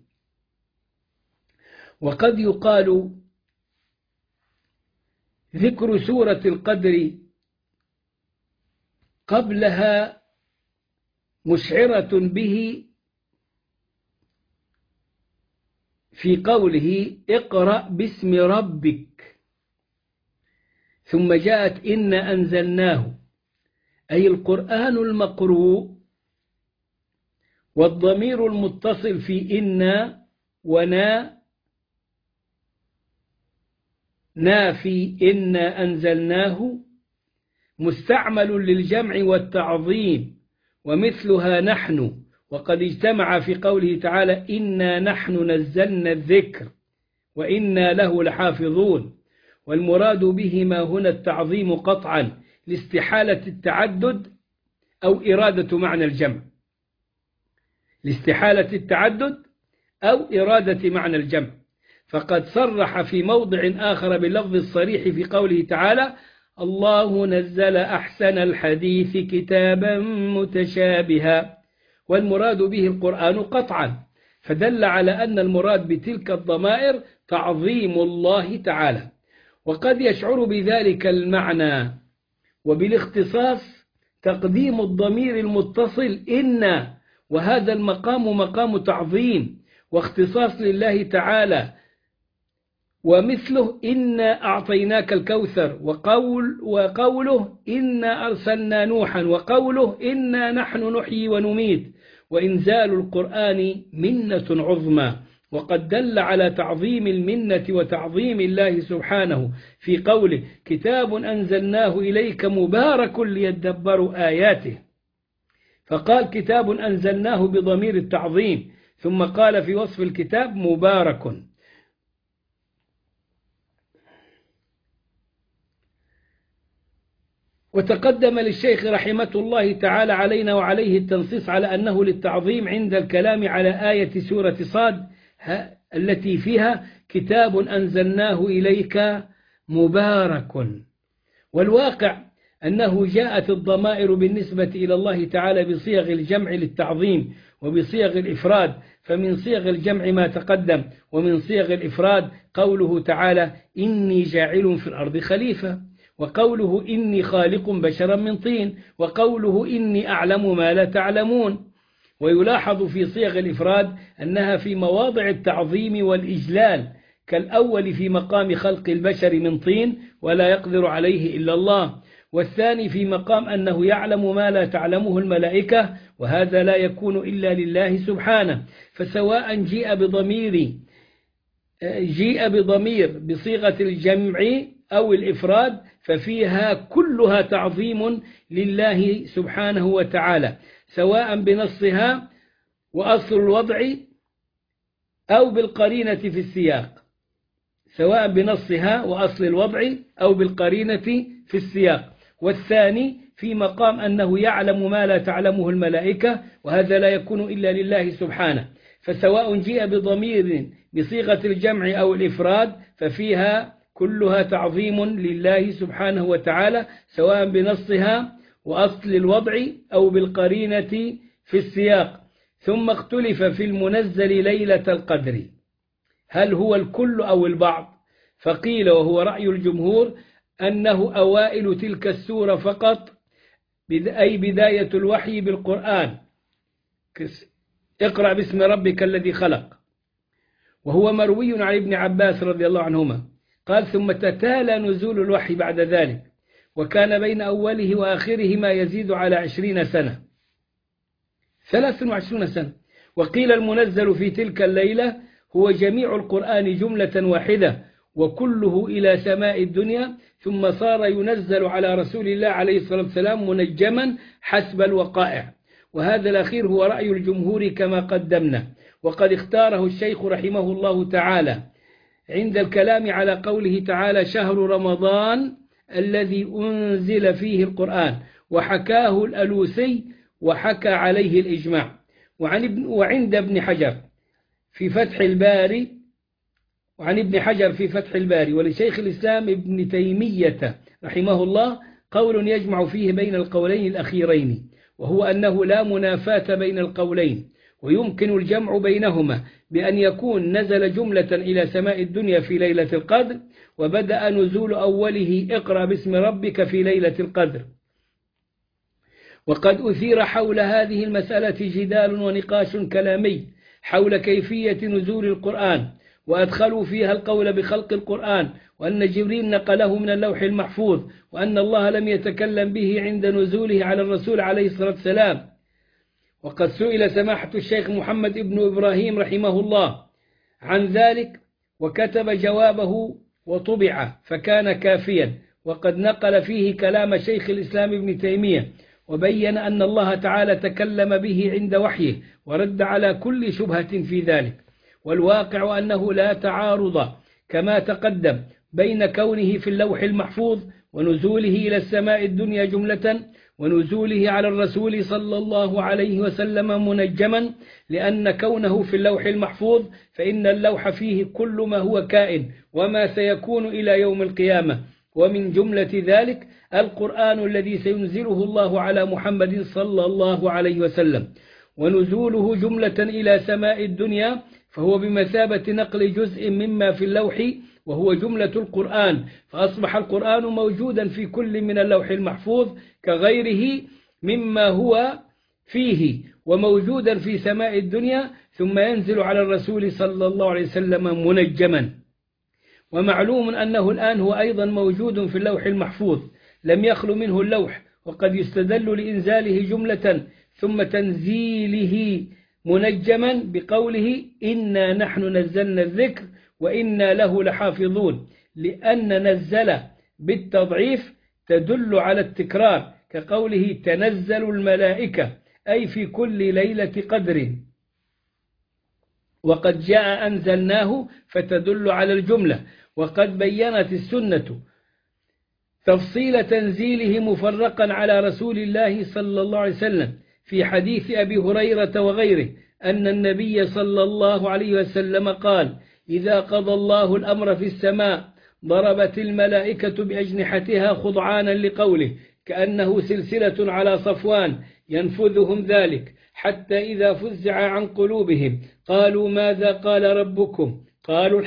وقد يقال ذكر سورة القدر قبلها مشعرة به في قوله: اقرأ باسم ربك، ثم جاءت إن أنزلناه، أي القرآن المقروء، والضمير المتصل في إنا ونا في إنا أنزلناه مستعمل للجمع والتعظيم، ومثلها نحن، وقد اجتمع في قوله تعالى: إنا نحن نزلنا الذكر وإنا له لحافظون. والمراد بهما هنا التعظيم قطعا لاستحالة التعدد أو إرادة معنى الجمع، لاستحالة التعدد أو إرادة معنى الجمع. فقد صرح في موضع آخر باللفظ الصريح في قوله تعالى: الله نزل أحسن الحديث كتابا متشابها، والمراد به القرآن قطعا، فدل على أن المراد بتلك الضمائر تعظيم الله تعالى. وقد يشعر بذلك المعنى وبالاختصاص تقديم الضمير المتصل إن، وهذا المقام مقام تعظيم واختصاص لله تعالى، ومثله إنا أعطيناك الكوثر، وقوله إنا أرسلنا نوحا، وقوله إنا نحن نحيي ونميت. وإنزال القرآن منة عظمى، وقد دل على تعظيم المنة وتعظيم الله سبحانه في قوله: كتاب أنزلناه إليك مبارك ليدبروا آياته، فقال كتاب أنزلناه بضمير التعظيم، ثم قال في وصف الكتاب مبارك. وتقدم للشيخ رحمة الله تعالى علينا وعليه التنصيص على أنه للتعظيم عند الكلام على آية سورة صاد التي فيها كتاب أنزلناه إليك مبارك. والواقع أنه جاءت الضمائر بالنسبة إلى الله تعالى بصيغ الجمع للتعظيم وبصيغ الإفراد، فمن صيغ الجمع ما تقدم، ومن صيغ الإفراد قوله تعالى: إني جاعل في الأرض خليفة، وقوله إني خالق بشرا من طين، وقوله إني أعلم ما لا تعلمون. ويلاحظ في صيغ الإفراد أنها في مواضع التعظيم والإجلال، كالأول في مقام خلق البشر من طين ولا يقدر عليه إلا الله، والثاني في مقام أنه يعلم ما لا تعلمه الملائكة وهذا لا يكون إلا لله سبحانه. فسواء جيء بضمير بصيغة الجمع أو الإفراد ففيها كلها تعظيم لله سبحانه وتعالى، سواء بنصها وأصل الوضع أو بالقرينة في السياق، سواء بنصها وأصل الوضع أو بالقرينة في السياق. والثاني في مقام أنه يعلم ما لا تعلمه الملائكة وهذا لا يكون إلا لله سبحانه. فسواء جيء بضمير بصيغة الجمع أو الإفراد ففيها كلها تعظيم لله سبحانه وتعالى، سواء بنصها وأصل الوضع أو بالقرينة في السياق. ثم اختلف في المنزل ليلة القدر هل هو الكل أو البعض؟ فقيل وهو رأي الجمهور أنه أوائل تلك السورة فقط، أي بداية الوحي بالقرآن، اقرأ باسم ربك الذي خلق. وهو مروي عن ابن عباس رضي الله عنهما قال ثم تتالى نزول الوحي بعد ذلك، وكان بين أوله وآخره ما يزيد على 20 سنة 23 سنة. وقيل المنزل في تلك الليلة هو جميع القرآن جملة واحدة وكله إلى سماء الدنيا، ثم صار ينزل على رسول الله عليه الصلاة والسلام منجما حسب الوقائع. وهذا الأخير هو رأي الجمهور كما قدمنا، وقد اختاره الشيخ رحمه الله تعالى عند الكلام على قوله تعالى شهر رمضان الذي أنزل فيه القرآن، وحكاه الألوسي وحكى عليه الإجماع. وعند ابن حجر في فتح الباري، وعن ابن حجر في فتح الباري ولشيخ الإسلام ابن تيمية رحمه الله قول يجمع فيه بين القولين الأخيرين، وهو أنه لا منافاة بين القولين ويمكن الجمع بينهما بأن يكون نزل جملة إلى سماء الدنيا في ليلة القدر، وبدأ نزول أوله اقرأ باسم ربك في ليلة القدر. وقد أثير حول هذه المسألة جدال ونقاش كلامي حول كيفية نزول القرآن، وأدخلوا فيها القول بخلق القرآن، وأن جبريل نقله من اللوح المحفوظ، وأن الله لم يتكلم به عند نزوله على الرسول عليه الصلاة والسلام. وقد سئل سماحة الشيخ محمد ابن إبراهيم رحمه الله عن ذلك وكتب جوابه وطبع فكان كافيا، وقد نقل فيه كلام شيخ الإسلام ابن تيمية وبين أن الله تعالى تكلم به عند وحيه ورد على كل شبهة في ذلك. والواقع أنه لا تعارض كما تقدم بين كونه في اللوح المحفوظ ونزوله إلى السماء الدنيا جملة ونزوله على الرسول صلى الله عليه وسلم منجما، لأن كونه في اللوح المحفوظ فإن اللوح فيه كل ما هو كائن وما سيكون إلى يوم القيامة، ومن جملة ذلك القرآن الذي سينزله الله على محمد صلى الله عليه وسلم. ونزوله جملة إلى سماء الدنيا فهو بمثابة نقل جزء مما في اللوح وهو جملة القرآن، فأصبح القرآن موجودا في كل من اللوح المحفوظ كغيره مما هو فيه وموجودا في سماء الدنيا، ثم ينزل على الرسول صلى الله عليه وسلم منجما. ومعلوم أنه الآن هو أيضا موجود في اللوح المحفوظ لم يخل منه اللوح، وقد يستدل لإنزاله جملة ثم تنزيله منجما بقوله إنا نحن نزلنا الذكر وإنا له لحافظون، لأن نزل بالتضعيف تدل على التكرار كقوله تنزل الملائكة أي في كل ليلة قدر، وقد جاء أنزلناه فتدل على الجملة. وقد بيّنت السنة تفصيل تنزيله مفرقا على رسول الله صلى الله عليه وسلم في حديث أبي هريرة وغيره أن النبي صلى الله عليه وسلم قال إذا قضى الله الأمر في السماء ضربت الملائكة بأجنحتها خضعانا لقوله كأنه سلسلة على صفوان ينفذهم ذلك حتى إذا فزع عن قلوبهم قالوا ماذا قال ربكم قالوا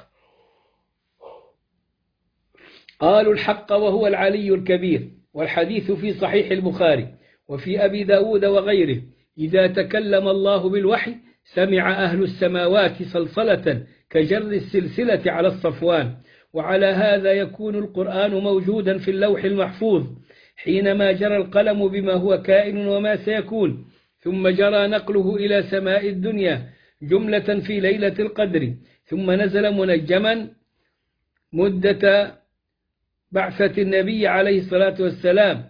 الحق وهو العلي الكبير. والحديث في صحيح البخاري وفي أبي داود وغيره إذا تكلم الله بالوحي سمع أهل السماوات صلصلة كجر السلسلة على الصفوان. وعلى هذا يكون القرآن موجودا في اللوح المحفوظ حينما جرى القلم بما هو كائن وما سيكون، ثم جرى نقله إلى سماء الدنيا جملة في ليلة القدر، ثم نزل منجما مدة بعثة النبي عليه الصلاة والسلام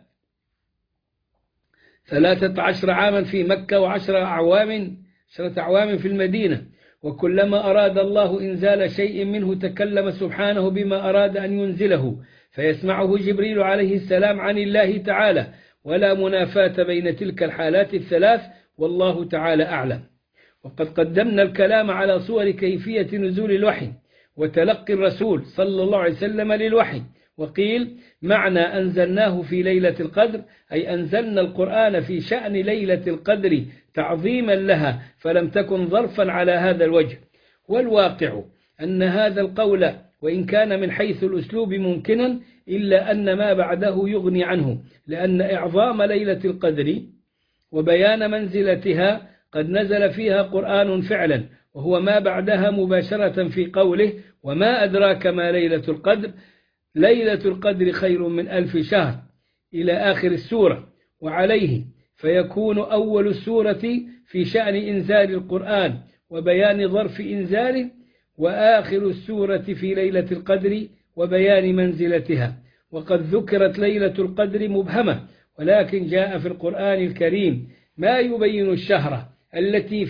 13 عاما في مكة وعشرة أعوام في المدينة. وكلما أراد الله إنزال شيء منه تكلم سبحانه بما أراد أن ينزله، فيسمعه جبريل عليه السلام عن الله تعالى، ولا منافاة بين تلك الحالات الثلاث، والله تعالى أعلم. وقد قدمنا الكلام على صور كيفية نزول الوحي وتلقي الرسول صلى الله عليه وسلم للوحي. وقيل معنى أنزلناه في ليلة القدر أي أنزلنا القرآن في شأن ليلة القدر تعظيما لها، فلم تكن ظرفا على هذا الوجه. والواقع أن هذا القول وإن كان من حيث الأسلوب ممكنا، إلا أن ما بعده يغني عنه، لأن إعظام ليلة القدر وبيان منزلتها قد نزل فيها قرآن فعلا، وهو ما بعدها مباشرة في قوله وما أدراك ما ليلة القدر، ليلة القدر خير من 1000 شهر إلى آخر السورة. وعليه فيكون أول السورة في شأن إنزال القرآن وبيان ظرف إنزاله، وآخر السورة في ليلة القدر وبيان منزلتها. وقد ذكرت ليلة القدر مبهمة، ولكن جاء في القرآن الكريم ما يبين الشهر التي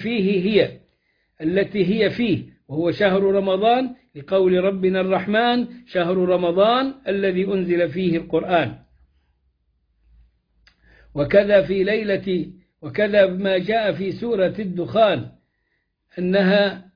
هي فيه، وهو شهر رمضان، لقول ربنا الرحمن شهر رمضان الذي أنزل فيه القرآن. وكذا ما جاء في سورة الدخان أنها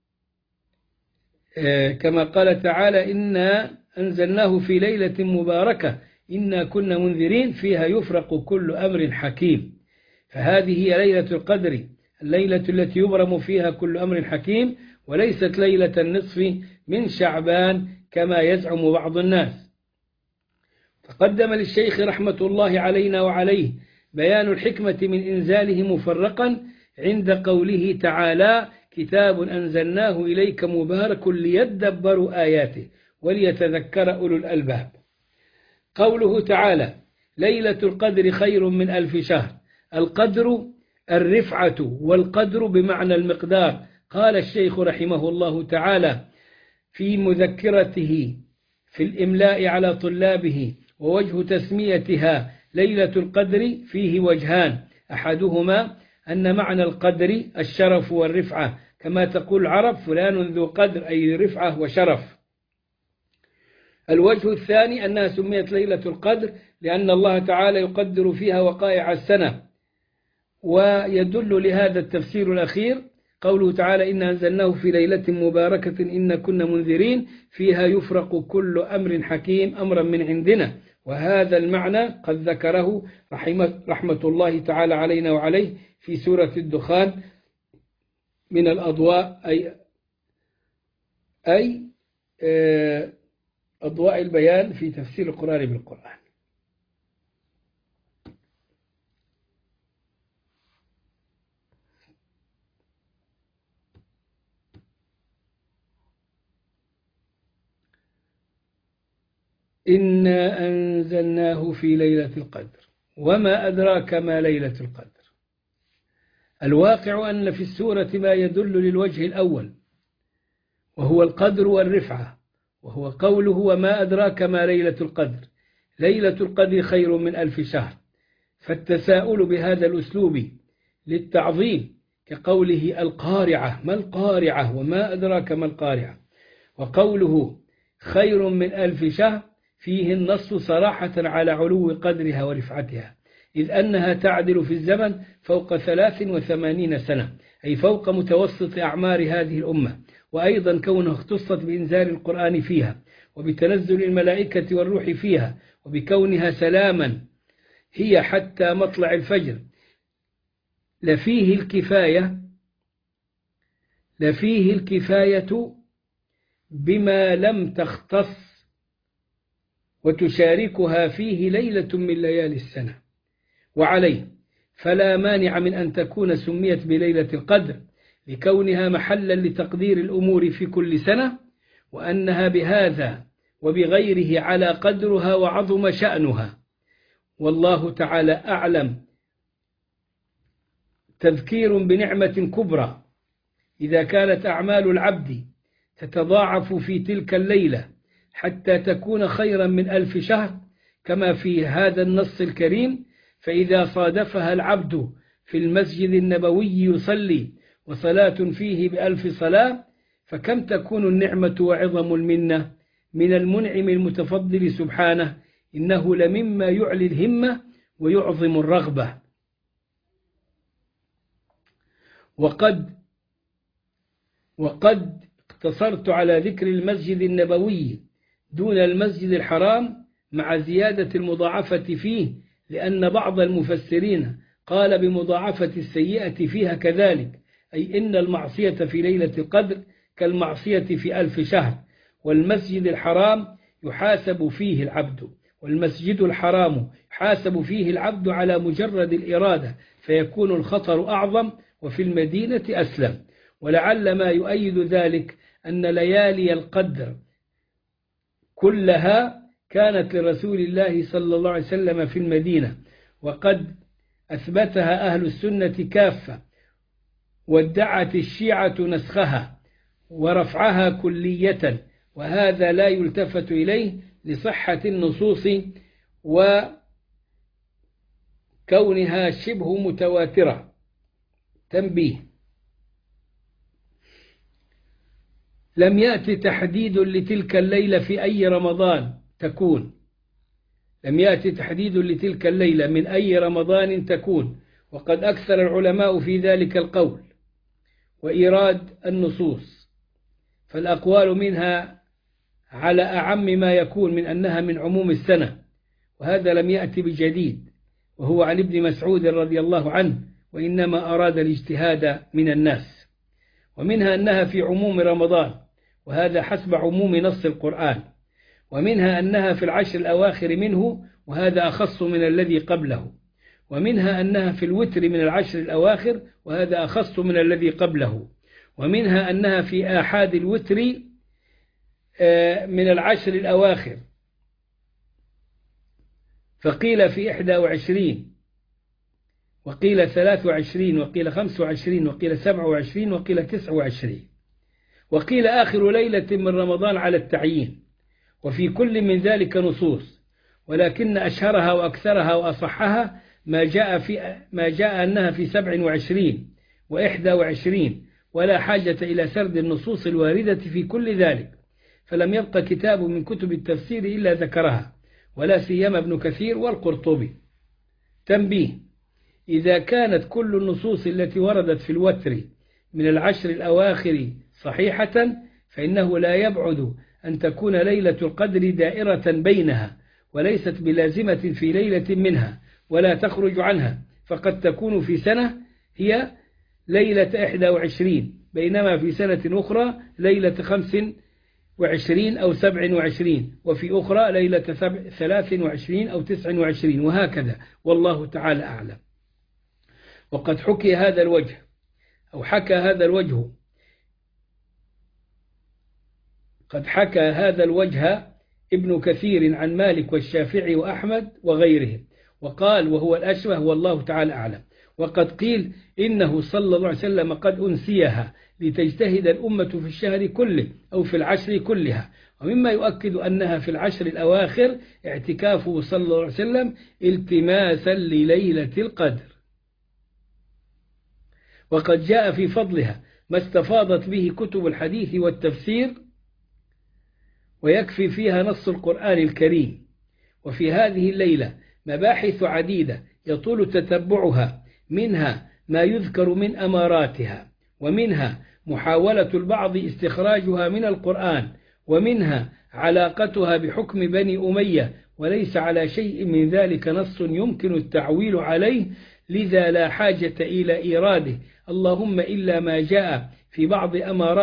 كما قال تعالى إنا أنزلناه في ليلة مباركة إنا كنا منذرين فيها يفرق كل أمر حكيم. فهذه هي ليلة القدر، الليلة التي يبرم فيها كل أمر حكيم، وليست ليلة النصف من شعبان كما يزعم بعض الناس. تقدم للشيخ رحمة الله علينا وعليه بيان الحكمة من إنزاله مفرقا عند قوله تعالى كتاب أنزلناه إليك مبارك ليدبروا آياته وليتذكر أولو الألباب. قوله تعالى ليلة القدر خير من 1000 شهر، القدر الرفعة، والقدر بمعنى المقدار. قال الشيخ رحمه الله تعالى في مذكرته في الإملاء على طلابه ووجه تسميتها ليلة القدر فيه وجهان، أحدهما أن معنى القدر الشرف والرفعة، كما تقول العرب فلان ذو قدر أي رفعة وشرف. الوجه الثاني أنها سميت ليلة القدر لأن الله تعالى يقدر فيها وقائع السنة. ويدل لهذا التفسير الأخير قوله تعالى إنا أنزلناه في ليلة مباركة إنا كنا منذرين فيها يفرق كل أمر حكيم أمرا من عندنا. وهذا المعنى قد ذكره رحمة الله تعالى علينا وعليه في سورة الدخان من الأضواء، أي أضواء البيان في تفسير القرآن بالقرآن. إنا أنزلناه في ليلة القدر وما أدراك ما ليلة القدر. الواقع أن في السورة ما يدل للوجه الأول وهو القدر والرفعة، وهو قوله وما أدراك ما ليلة القدر، ليلة القدر خير من 1000 شهر. فالتساؤل بهذا الأسلوب للتعظيم كقوله القارعة ما القارعة وما أدراك ما القارعة، وقوله خير من 1000 شهر فيه النص صراحة على علو قدرها ورفعتها، إذ أنها تعدل في الزمن فوق 83 سنة، أي فوق متوسط أعمار هذه الأمة. وأيضا كونها اختصت بإنزال القرآن فيها وبتنزل الملائكة والروح فيها وبكونها سلاما هي حتى مطلع الفجر لفيه الكفاية بما لم تختص وتشاركها فيه ليلة من ليالي السنة. وعليه فلا مانع من أن تكون سميت بليلة القدر لكونها محلا لتقدير الأمور في كل سنة، وأنها بهذا وبغيره على قدرها وعظم شأنها، والله تعالى أعلم. تذكير بنعمة كبرى إذا كانت أعمال العبد تتضاعف في تلك الليلة حتى تكون خيرا من 1000 شهر كما في هذا النص الكريم، فإذا صادفها العبد في المسجد النبوي يصلي وصلاة فيه ب1000 صلاة، فكم تكون النعمة وعظم المنة من المنعم المتفضل سبحانه، إنه لمما يعلي الهمة ويعظم الرغبة. وقد اقتصرت على ذكر المسجد النبوي دون المسجد الحرام مع زيادة المضاعفة فيه، لأن بعض المفسرين قال بمضاعفة السيئة فيها كذلك، أي إن المعصية في ليلة القدر كالمعصية في 1000 شهر، والمسجد الحرام يحاسب فيه العبد، والمسجد الحرام يحاسب فيه العبد على مجرد الإرادة، فيكون الخطر أعظم وفي المدينة أسلم. ولعل ما يؤيد ذلك أن ليالي القدر كلها كانت لرسول الله صلى الله عليه وسلم في المدينة، وقد أثبتها أهل السنة كافة، وادعت الشيعة نسخها ورفعها كلية، وهذا لا يلتفت إليه لصحة النصوص وكونها شبه متواترة. تنبيه: لم يأتي تحديد لتلك الليلة في أي رمضان تكون، لم يأتي تحديد لتلك الليلة من أي رمضان تكون، وقد أكثر العلماء في ذلك القول وإيراد النصوص، فالأقوال منها على أعم ما يكون من أنها من عموم السنة، وهذا لم يأتي بجديد، وهو عن ابن مسعود رضي الله عنه، وإنما أراد الاجتهاد من الناس. ومنها أنها في عموم رمضان، وهذا حسب عموم نص القرآن. ومنها أنها في العشر الأواخر منه، وهذا أخص من الذي قبله. ومنها أنها في الوتر من العشر الأواخر، وهذا أخص من الذي قبله. ومنها أنها في آحاد الوتر من العشر الأواخر، فقيل في 21 وقيل 23 وقيل 25 وقيل 27 وقيل 29، وقيل آخر ليلة من رمضان على التعيين. وفي كل من ذلك نصوص، ولكن أشهرها وأكثرها وأصحها ما جاء أنها في 27 و21، ولا حاجة إلى سرد النصوص الواردة في كل ذلك، فلم يبق كتاب من كتب التفسير إلا ذكرها، ولا سيما ابن كثير والقرطبي. تنبيه: إذا كانت كل النصوص التي وردت في الوتر من العشر الأواخر صحيحة، فإنه لا يبعد أن تكون ليلة القدر دائرة بينها، وليست بلازمة في ليلة منها ولا تخرج عنها، فقد تكون في سنة هي ليلة 21، بينما في سنة أخرى ليلة 25 أو 27، وفي أخرى ليلة 23 أو 29، وهكذا، والله تعالى أعلم. وقد حكى هذا الوجه ابن كثير عن مالك والشافعي وأحمد وغيرهم، وقال وهو الأشبه والله تعالى أعلم. وقد قيل إنه صلى الله عليه وسلم قد أنسيها لتجتهد الأمة في الشهر كله أو في العشر كلها. ومما يؤكد أنها في العشر الأواخر اعتكافه صلى الله عليه وسلم التماسا لليلة القدر. وقد جاء في فضلها ما استفاضت به كتب الحديث والتفسير، ويكفي فيها نص القرآن الكريم. وفي هذه الليلة مباحث عديدة يطول تتبعها، منها ما يذكر من أماراتها، ومنها محاولة البعض استخراجها من القرآن، ومنها علاقتها بحكم بني أمية، وليس على شيء من ذلك نص يمكن التعويل عليه، لذا لا حاجة إلى إيراده، اللهم إلا ما جاء في بعض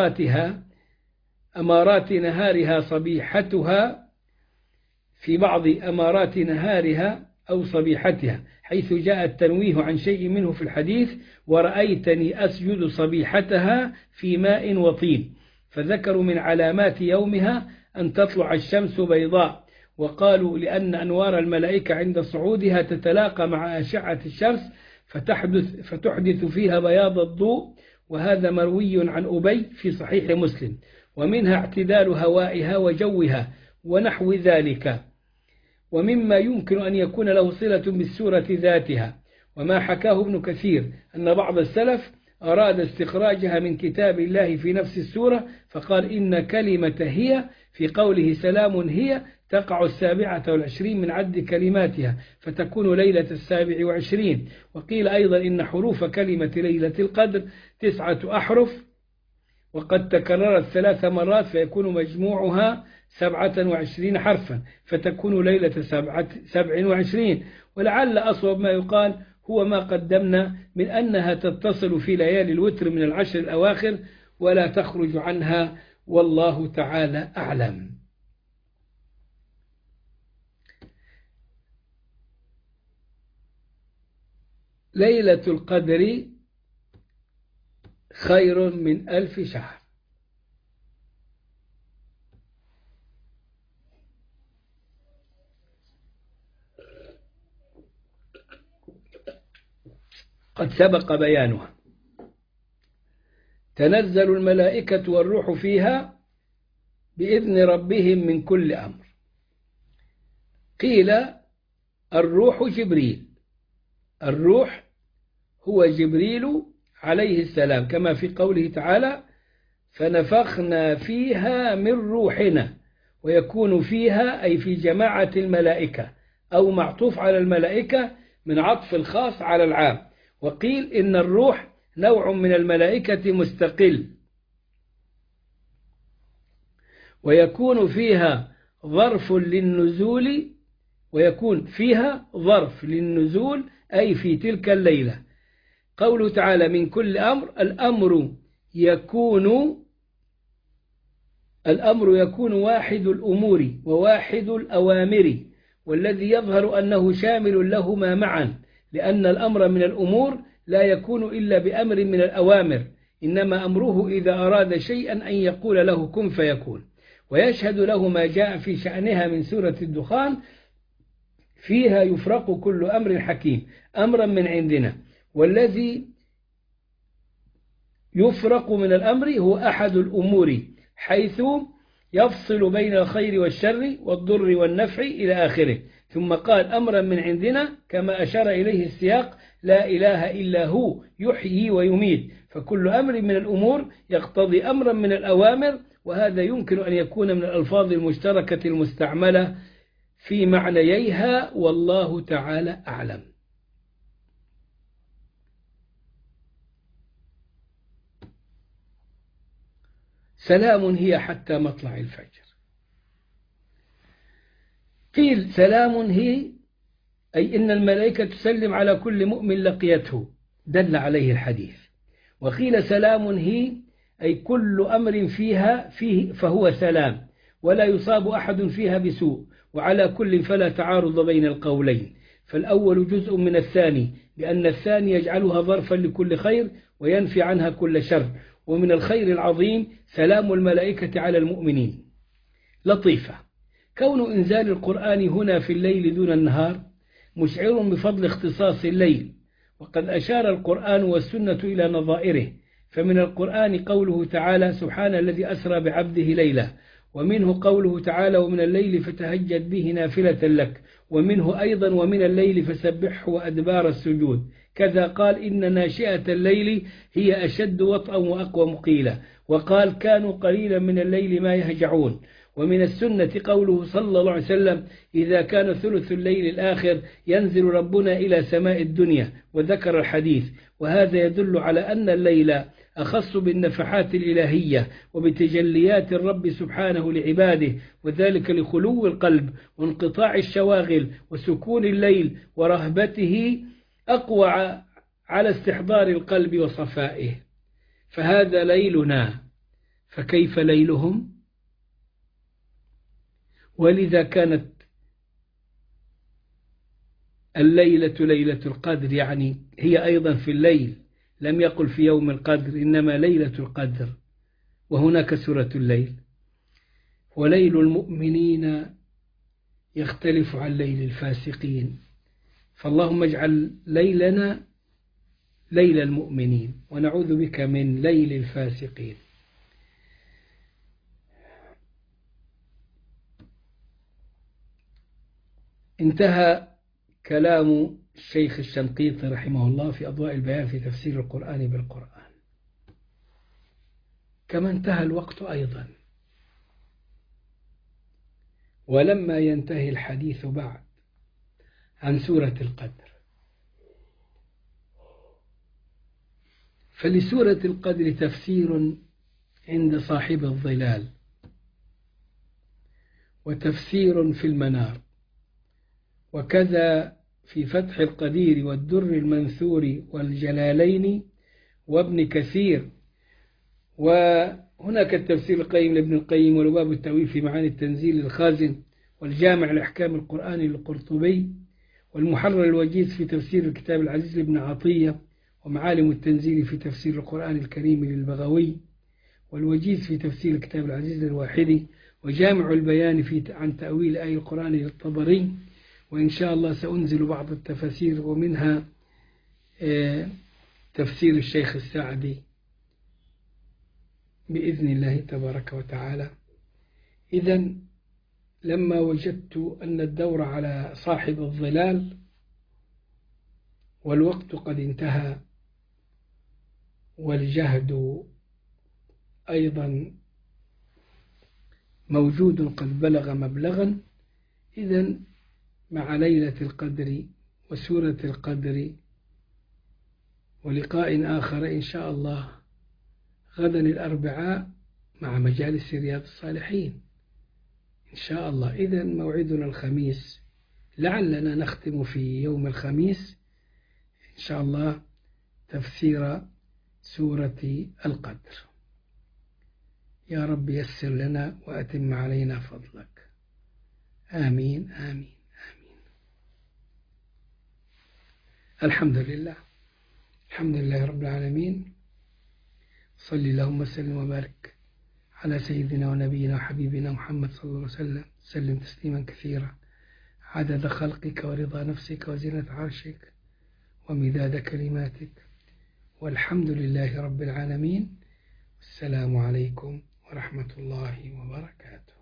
أمارات نهارها صبيحتها، في بعض أمارات نهارها أو صبيحتها، حيث جاء التنويه عن شيء منه في الحديث: ورأيتني أسجد صبيحتها في ماء وطين. فذكروا من علامات يومها أن تطلع الشمس بيضاء، وقالوا لأن أنوار الملائكة عند صعودها تتلاقى مع أشعة الشمس فتحدث فيها بياض الضوء، وهذا مروي عن أبي في صحيح مسلم. ومنها اعتدال هوائها وجوها ونحو ذلك. ومما يمكن أن يكون له صلة بالسورة ذاتها وما حكاه ابن كثير أن بعض السلف أراد استخراجها من كتاب الله في نفس السورة، فقال إن كلمة هي في قوله سلام هي تقع 27 من عد كلماتها، فتكون ليلة 27. وقيل أيضا إن حروف كلمة ليلة القدر 9 أحرف، وقد تكررت 3 مرات، فيكون مجموعها 27 حرفا، فتكون ليلة 27. ولعل أصوب ما يقال هو ما قدمنا من أنها تتصل في ليالي الوتر من 10 الأواخر ولا تخرج عنها، والله تعالى أعلم. ليلة القدر خير من 1000 شهر. قد سبق بيانها. تنزل الملائكة والروح فيها بإذن ربهم من كل أمر. قيل الروح جبريل، الروح هو جبريل عليه السلام، كما في قوله تعالى: فنفخنا فيها من روحنا. ويكون فيها أي في جماعة الملائكة، أو معطوف على الملائكة من عطف الخاص على العام. وقيل إن الروح نوع من الملائكة مستقل، ويكون فيها ظرف للنزول، ويكون فيها ظرف للنزول أي في تلك الليلة. قوله تعالى من كل أمر، الأمر يكون واحد الأمور وواحد الأوامر، والذي يظهر أنه شامل لهما معا، لأن الأمر من الأمور لا يكون إلا بأمر من الأوامر، إنما أمره إذا أراد شيئا أن يقول له كن فيكون. ويشهد له ما جاء في شأنها من سورة الدخان: فيها يفرق كل أمر حكيم، أمرا من عندنا. والذي يفرق من الأمر هو أحد الأمور، حيث يفصل بين الخير والشر والضر والنفع إلى آخره. ثم قال أمرا من عندنا، كما أشار إليه السياق: لا إله إلا هو يحيي ويميت. فكل أمر من الأمور يقتضي أمرا من الأوامر، وهذا يمكن أن يكون من الألفاظ المشتركة المستعملة في معنييها، والله تعالى أعلم. سلام هي حتى مطلع الفجر. قيل سلام هي أي إن الملائكة تسلم على كل مؤمن لقيته، دل عليه الحديث. وقيل سلام هي أي كل أمر فيها فهو سلام، ولا يصاب أحد فيها بسوء. وعلى كل فلا تعارض بين القولين، فالأول جزء من الثاني، لأن الثاني يجعلها ظرفا لكل خير وينفي عنها كل شر. ومن الخير العظيم سلام الملائكة على المؤمنين. لطيفة كون إنزال القرآن هنا في الليل دون النهار مشعر بفضل اختصاص الليل، وقد أشار القرآن والسنة إلى نظائره. فمن القرآن قوله تعالى: سبحان الذي أسرى بعبده ليلا. ومنه قوله تعالى: ومن الليل فتهجد به نافلة لك. ومنه أيضا: ومن الليل فسبحه وأدبار السجود. كذا قال: إن ناشئة الليل هي أشد وطئا وأقوى مقيلة. وقال: كانوا قليلا من الليل ما يهجعون. ومن السنة قوله صلى الله عليه وسلم: إذا كان ثلث الليل الآخر ينزل ربنا إلى سماء الدنيا، وذكر الحديث. وهذا يدل على أن الليل أخص بالنفحات الإلهية وبتجليات الرب سبحانه لعباده، وذلك لخلو القلب وانقطاع الشواغل وسكون الليل، ورهبته أقوى على استحضار القلب وصفائه. فهذا ليلنا، فكيف ليلهم؟ ولذا كانت الليلة ليلة القدر، يعني هي أيضا في الليل، لم يقل في يوم القدر، إنما ليلة القدر، وهناك سورة الليل. وليل المؤمنين يختلف عن ليل الفاسقين، فاللهم اجعل ليلنا ليل المؤمنين، ونعوذ بك من ليل الفاسقين. انتهى كلام الشيخ الشنقيطي رحمه الله في أضواء البيان في تفسير القرآن بالقرآن، كما انتهى الوقت أيضا. ولما ينتهي الحديث بعد عن سورة القدر، فلسورة القدر تفسير عند صاحب الظلال، وتفسير في المنار، وكذا في فتح القدير والدر المنثور والجلالين وابن كثير. وهناك التفسير القيم لابن القيم، ولباب التأويل في معاني التنزيل الخازن، والجامع لأحكام القرآن للقرطبي، والمحرر الوجيز في تفسير الكتاب العزيز لابن عطية، ومعالم التنزيل في تفسير القرآن الكريم للبغوي، والوجيز في تفسير الكتاب العزيز للواحدي، وجامع البيان عن تأويل آي القرآن للطبري. وإن شاء الله سأنزل بعض التفاسير، ومنها تفسير الشيخ السعدي بإذن الله تبارك وتعالى. إذن لما وجدت أن الدور على صاحب الظلال والوقت قد انتهى، والجهد أيضا موجود قد بلغ مبلغا، إذن مع ليلة القدر وسورة القدر ولقاء آخر إن شاء الله غدا الأربعاء مع مجالس رياض الصالحين إن شاء الله. إذن موعدنا الخميس، لعلنا نختم في يوم الخميس إن شاء الله تفسير سورة القدر. يا رب يسر لنا وأتم علينا فضلك، آمين آمين آمين. الحمد لله، الحمد لله رب العالمين. صلي اللهم وسلم وبارك على سيدنا ونبينا وحبيبنا محمد صلى الله عليه وسلم، سلم تسليما كثيرا عدد خلقك ورضا نفسك وزنة عرشك ومداد كلماتك، والحمد لله رب العالمين. السلام عليكم ورحمة الله وبركاته.